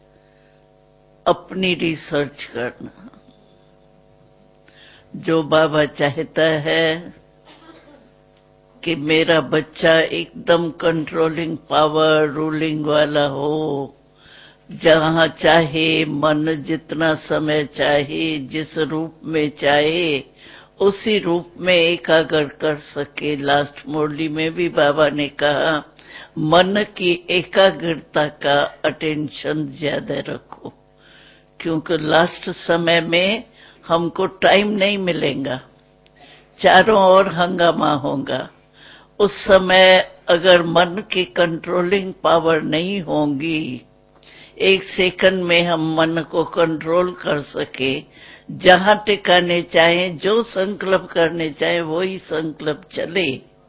अपनी रिसर्च करना। जो बाबा चाहता है कि मेरा बच्चा एकदम कंट्रोलिंग पावर, रूलिंग वाला हो, जहां चाहे मन जितना समय चाहे, जिस रूप में चाहे उसी रूप में एकाग्र कर सके। लास्ट मुरली में भी बाबा ने कहा मन की एकाग्रता का अटेंशन ज्यादा रखो, क्योंकि लास्ट समय में हमको टाइम नहीं मिलेगा, चारों ओर हंगामा होगा। उस समय अगर मन की कंट्रोलिंग पावर नहीं होगी, एक सेकंड में हम मन को कंट्रोल कर सके, जहां टिकाने चाहें, जो संकल्प करने चाहें वही संकल्प चले।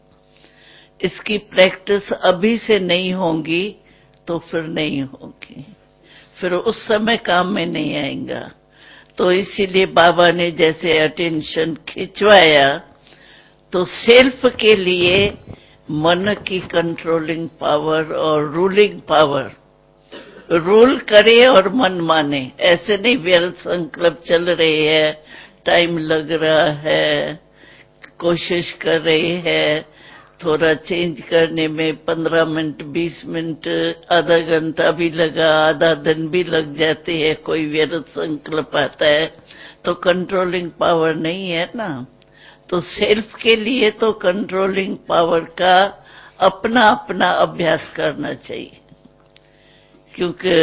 इसकी प्रैक्टिस अभी से नहीं होगी तो फिर नहीं होगी, फिर उस समय काम में नहीं आएगा। तो इसीलिए बाबा ने जैसे अटेंशन खिंचवाया, तो सेल्फ के लिए मन की कंट्रोलिंग पावर और रूलिंग पावर, रूल करे और मन माने। ऐसे नहीं व्यर्थ संकल्प चल रहे हैं, टाइम लग रहा है, कोशिश कर रहे हैं, थोड़ा चेंज करने में 15 मिनट 20 मिनट आधा घंटा भी लगा, आधा दिन भी लग जाते हैं, कोई व्यर्थ संकल्प आता है तो कंट्रोलिंग पावर नहीं है ना। तो सेल्फ के लिए तो कंट्रोलिंग पावर का अपना अपना अभ्यास करना चाहिए, क्योंकि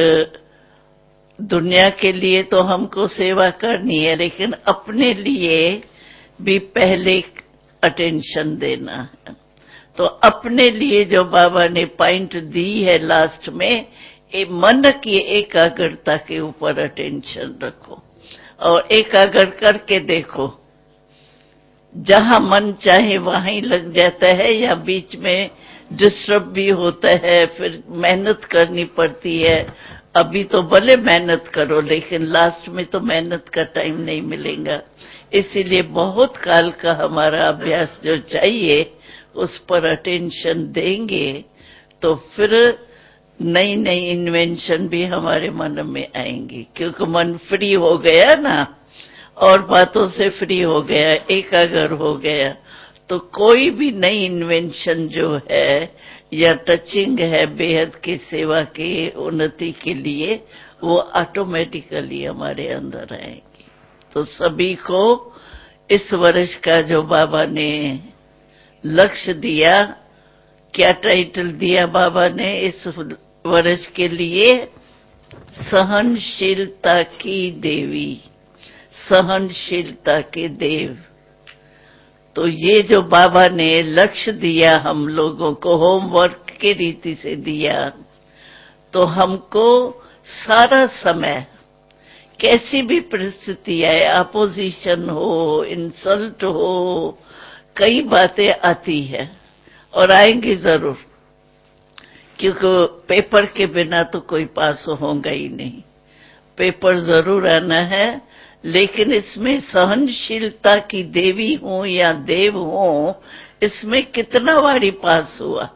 दुनिया के लिए तो हमको सेवा करनी है, लेकिन अपने लिए भी पहले अटेंशन देना है। तो अपने लिए जो बाबा ने पॉइंट दी है लास्ट में, मन की एकाग्रता के ऊपर अटेंशन रखो और एकाग्र करके देखो। जहां मन चाहे वहां ही लग जाता है या बीच में डिस्टर्ब भी होता है, फिर मेहनत करनी पड़ती है। अभी तो भले मेहनत करो, लेकिन लास्ट में तो मेहनत का टाइम नहीं मिलेगा। इसीलिए बहुत काल का हमारा अभ्यास जो चाहिए उस पर अटेंशन देंगे तो फिर नई नई इन्वेंशन भी हमारे मन में आएंगी, क्योंकि मन फ्री हो गया ना, और बातों से फ्री हो गया, एकाग्र हो गया, तो कोई भी नई इन्वेंशन जो है या टचिंग है बेहद की सेवा की उन्नति के लिए, वो ऑटोमेटिकली हमारे अंदर आएगी। तो सभी को इस वर्ष का जो बाबा ने लक्ष्य दिया, क्या टाइटल दिया बाबा ने इस वर्ष के लिए? सहनशीलता की देवी, सहनशीलता के देव। तो ये जो बाबा ने लक्ष्य दिया हम लोगों को, होमवर्क की रीति से दिया, तो हमको सारा समय कैसी भी परिस्थिति आए, अपोजिशन हो, इंसल्ट हो, कई बातें आती है और आएंगी जरूर, क्योंकि पेपर के बिना तो कोई पास होगा ही नहीं। पेपर जरूर आना है, लेकिन इसमें सहनशीलता की देवी हो या देव हो, इसमें कितना बारी पास हुआ।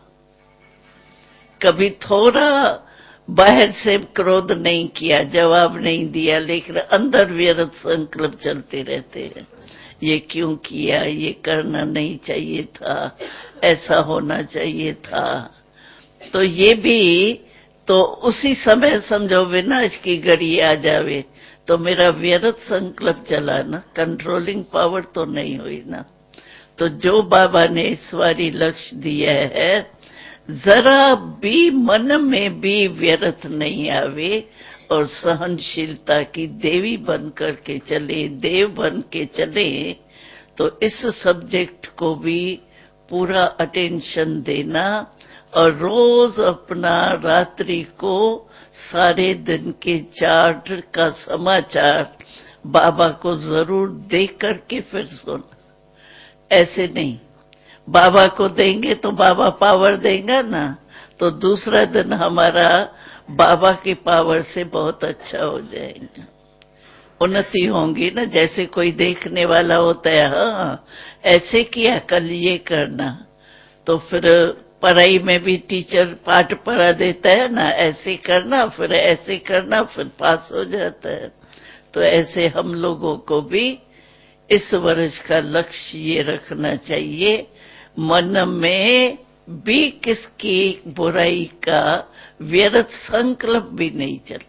कभी थोड़ा बाहर से क्रोध नहीं किया, जवाब नहीं दिया, लेकिन अंदर व्यर्थ संकल्प चलते रहते हैं। ये क्यों किया, ये करना नहीं चाहिए था, ऐसा होना चाहिए था। तो ये भी तो उसी समय समझो विनाश की घड़ी आ जावे तो मेरा व्यर्थ संकल्प चला ना, कंट्रोलिंग पावर तो नहीं हुई ना। तो जो बाबा ने ईश्वरी लक्ष्य दिया है, जरा भी मन में भी व्यर्थ नहीं आवे और सहनशीलता की देवी बन करके चले, देव बन के चले, तो इस सब्जेक्ट को भी पूरा अटेंशन देना और रोज अपना रात्रि को सारे दिन के चार्ट का समाचार बाबा को जरूर दे करके फिर सोना। ऐसे नहीं, बाबा को देंगे तो बाबा पावर देगा ना, तो दूसरा दिन हमारा बाबा की पावर से बहुत अच्छा हो जाएगा, उन्नति होंगी ना। जैसे कोई देखने वाला होता है, हाँ ऐसे किया, कल ये करना, तो फिर पढ़ाई में भी टीचर पाठ पढ़ा देता है ना, ऐसे करना फिर ऐसे करना, फिर पास हो जाता है। तो ऐसे हम लोगों को भी इस वर्ष का लक्ष्य ये रखना चाहिए, मन में भी किसकी बुराई का व्यर्थ संकल्प भी नहीं चले।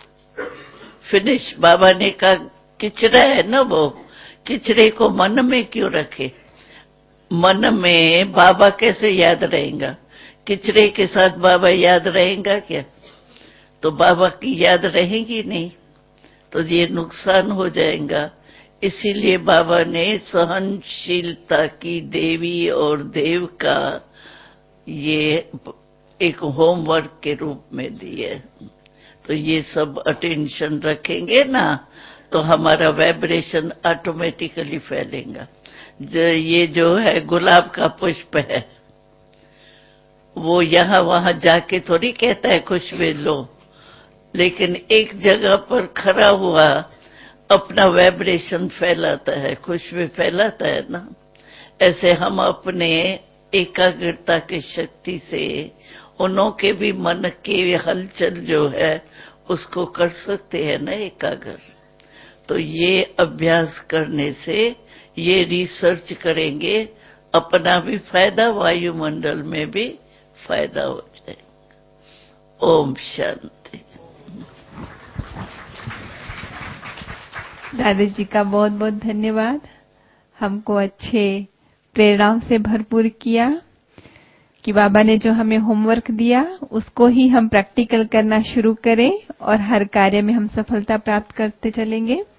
फिनिश। बाबा ने कहा किचरा है ना, वो किचरे को मन में क्यों रखे। मन में बाबा कैसे याद रहेगा, किचरे के साथ बाबा याद रहेगा क्या? तो बाबा की याद रहेगी नहीं, तो ये नुकसान हो जाएगा। इसीलिए बाबा ने सहनशीलता की देवी और देव का ये एक होमवर्क के रूप में दिए। तो ये सब अटेंशन रखेंगे ना, तो हमारा वाइब्रेशन ऑटोमेटिकली फैलेगा। ये जो है गुलाब का पुष्प है, वो यहाँ वहां जाके थोड़ी कहता है खुशबू लो, लेकिन एक जगह पर खड़ा हुआ अपना वाइब्रेशन फैलाता है, खुशबू फैलाता है ना। ऐसे हम अपने एकाग्रता की शक्ति से उनों के भी मन के हलचल जो है उसको कर सकते हैं ना एकाग्र। तो ये अभ्यास करने से, ये रिसर्च करेंगे, अपना भी फायदा, वायुमंडल में भी फायदा हो जाएगा। ओम शांति। दादा जी का बहुत बहुत धन्यवाद। हमको अच्छे प्रेरणाओं से भरपूर किया कि बाबा ने जो हमें होमवर्क दिया उसको ही हम प्रैक्टिकल करना शुरू करें और हर कार्य में हम सफलता प्राप्त करते चलेंगे।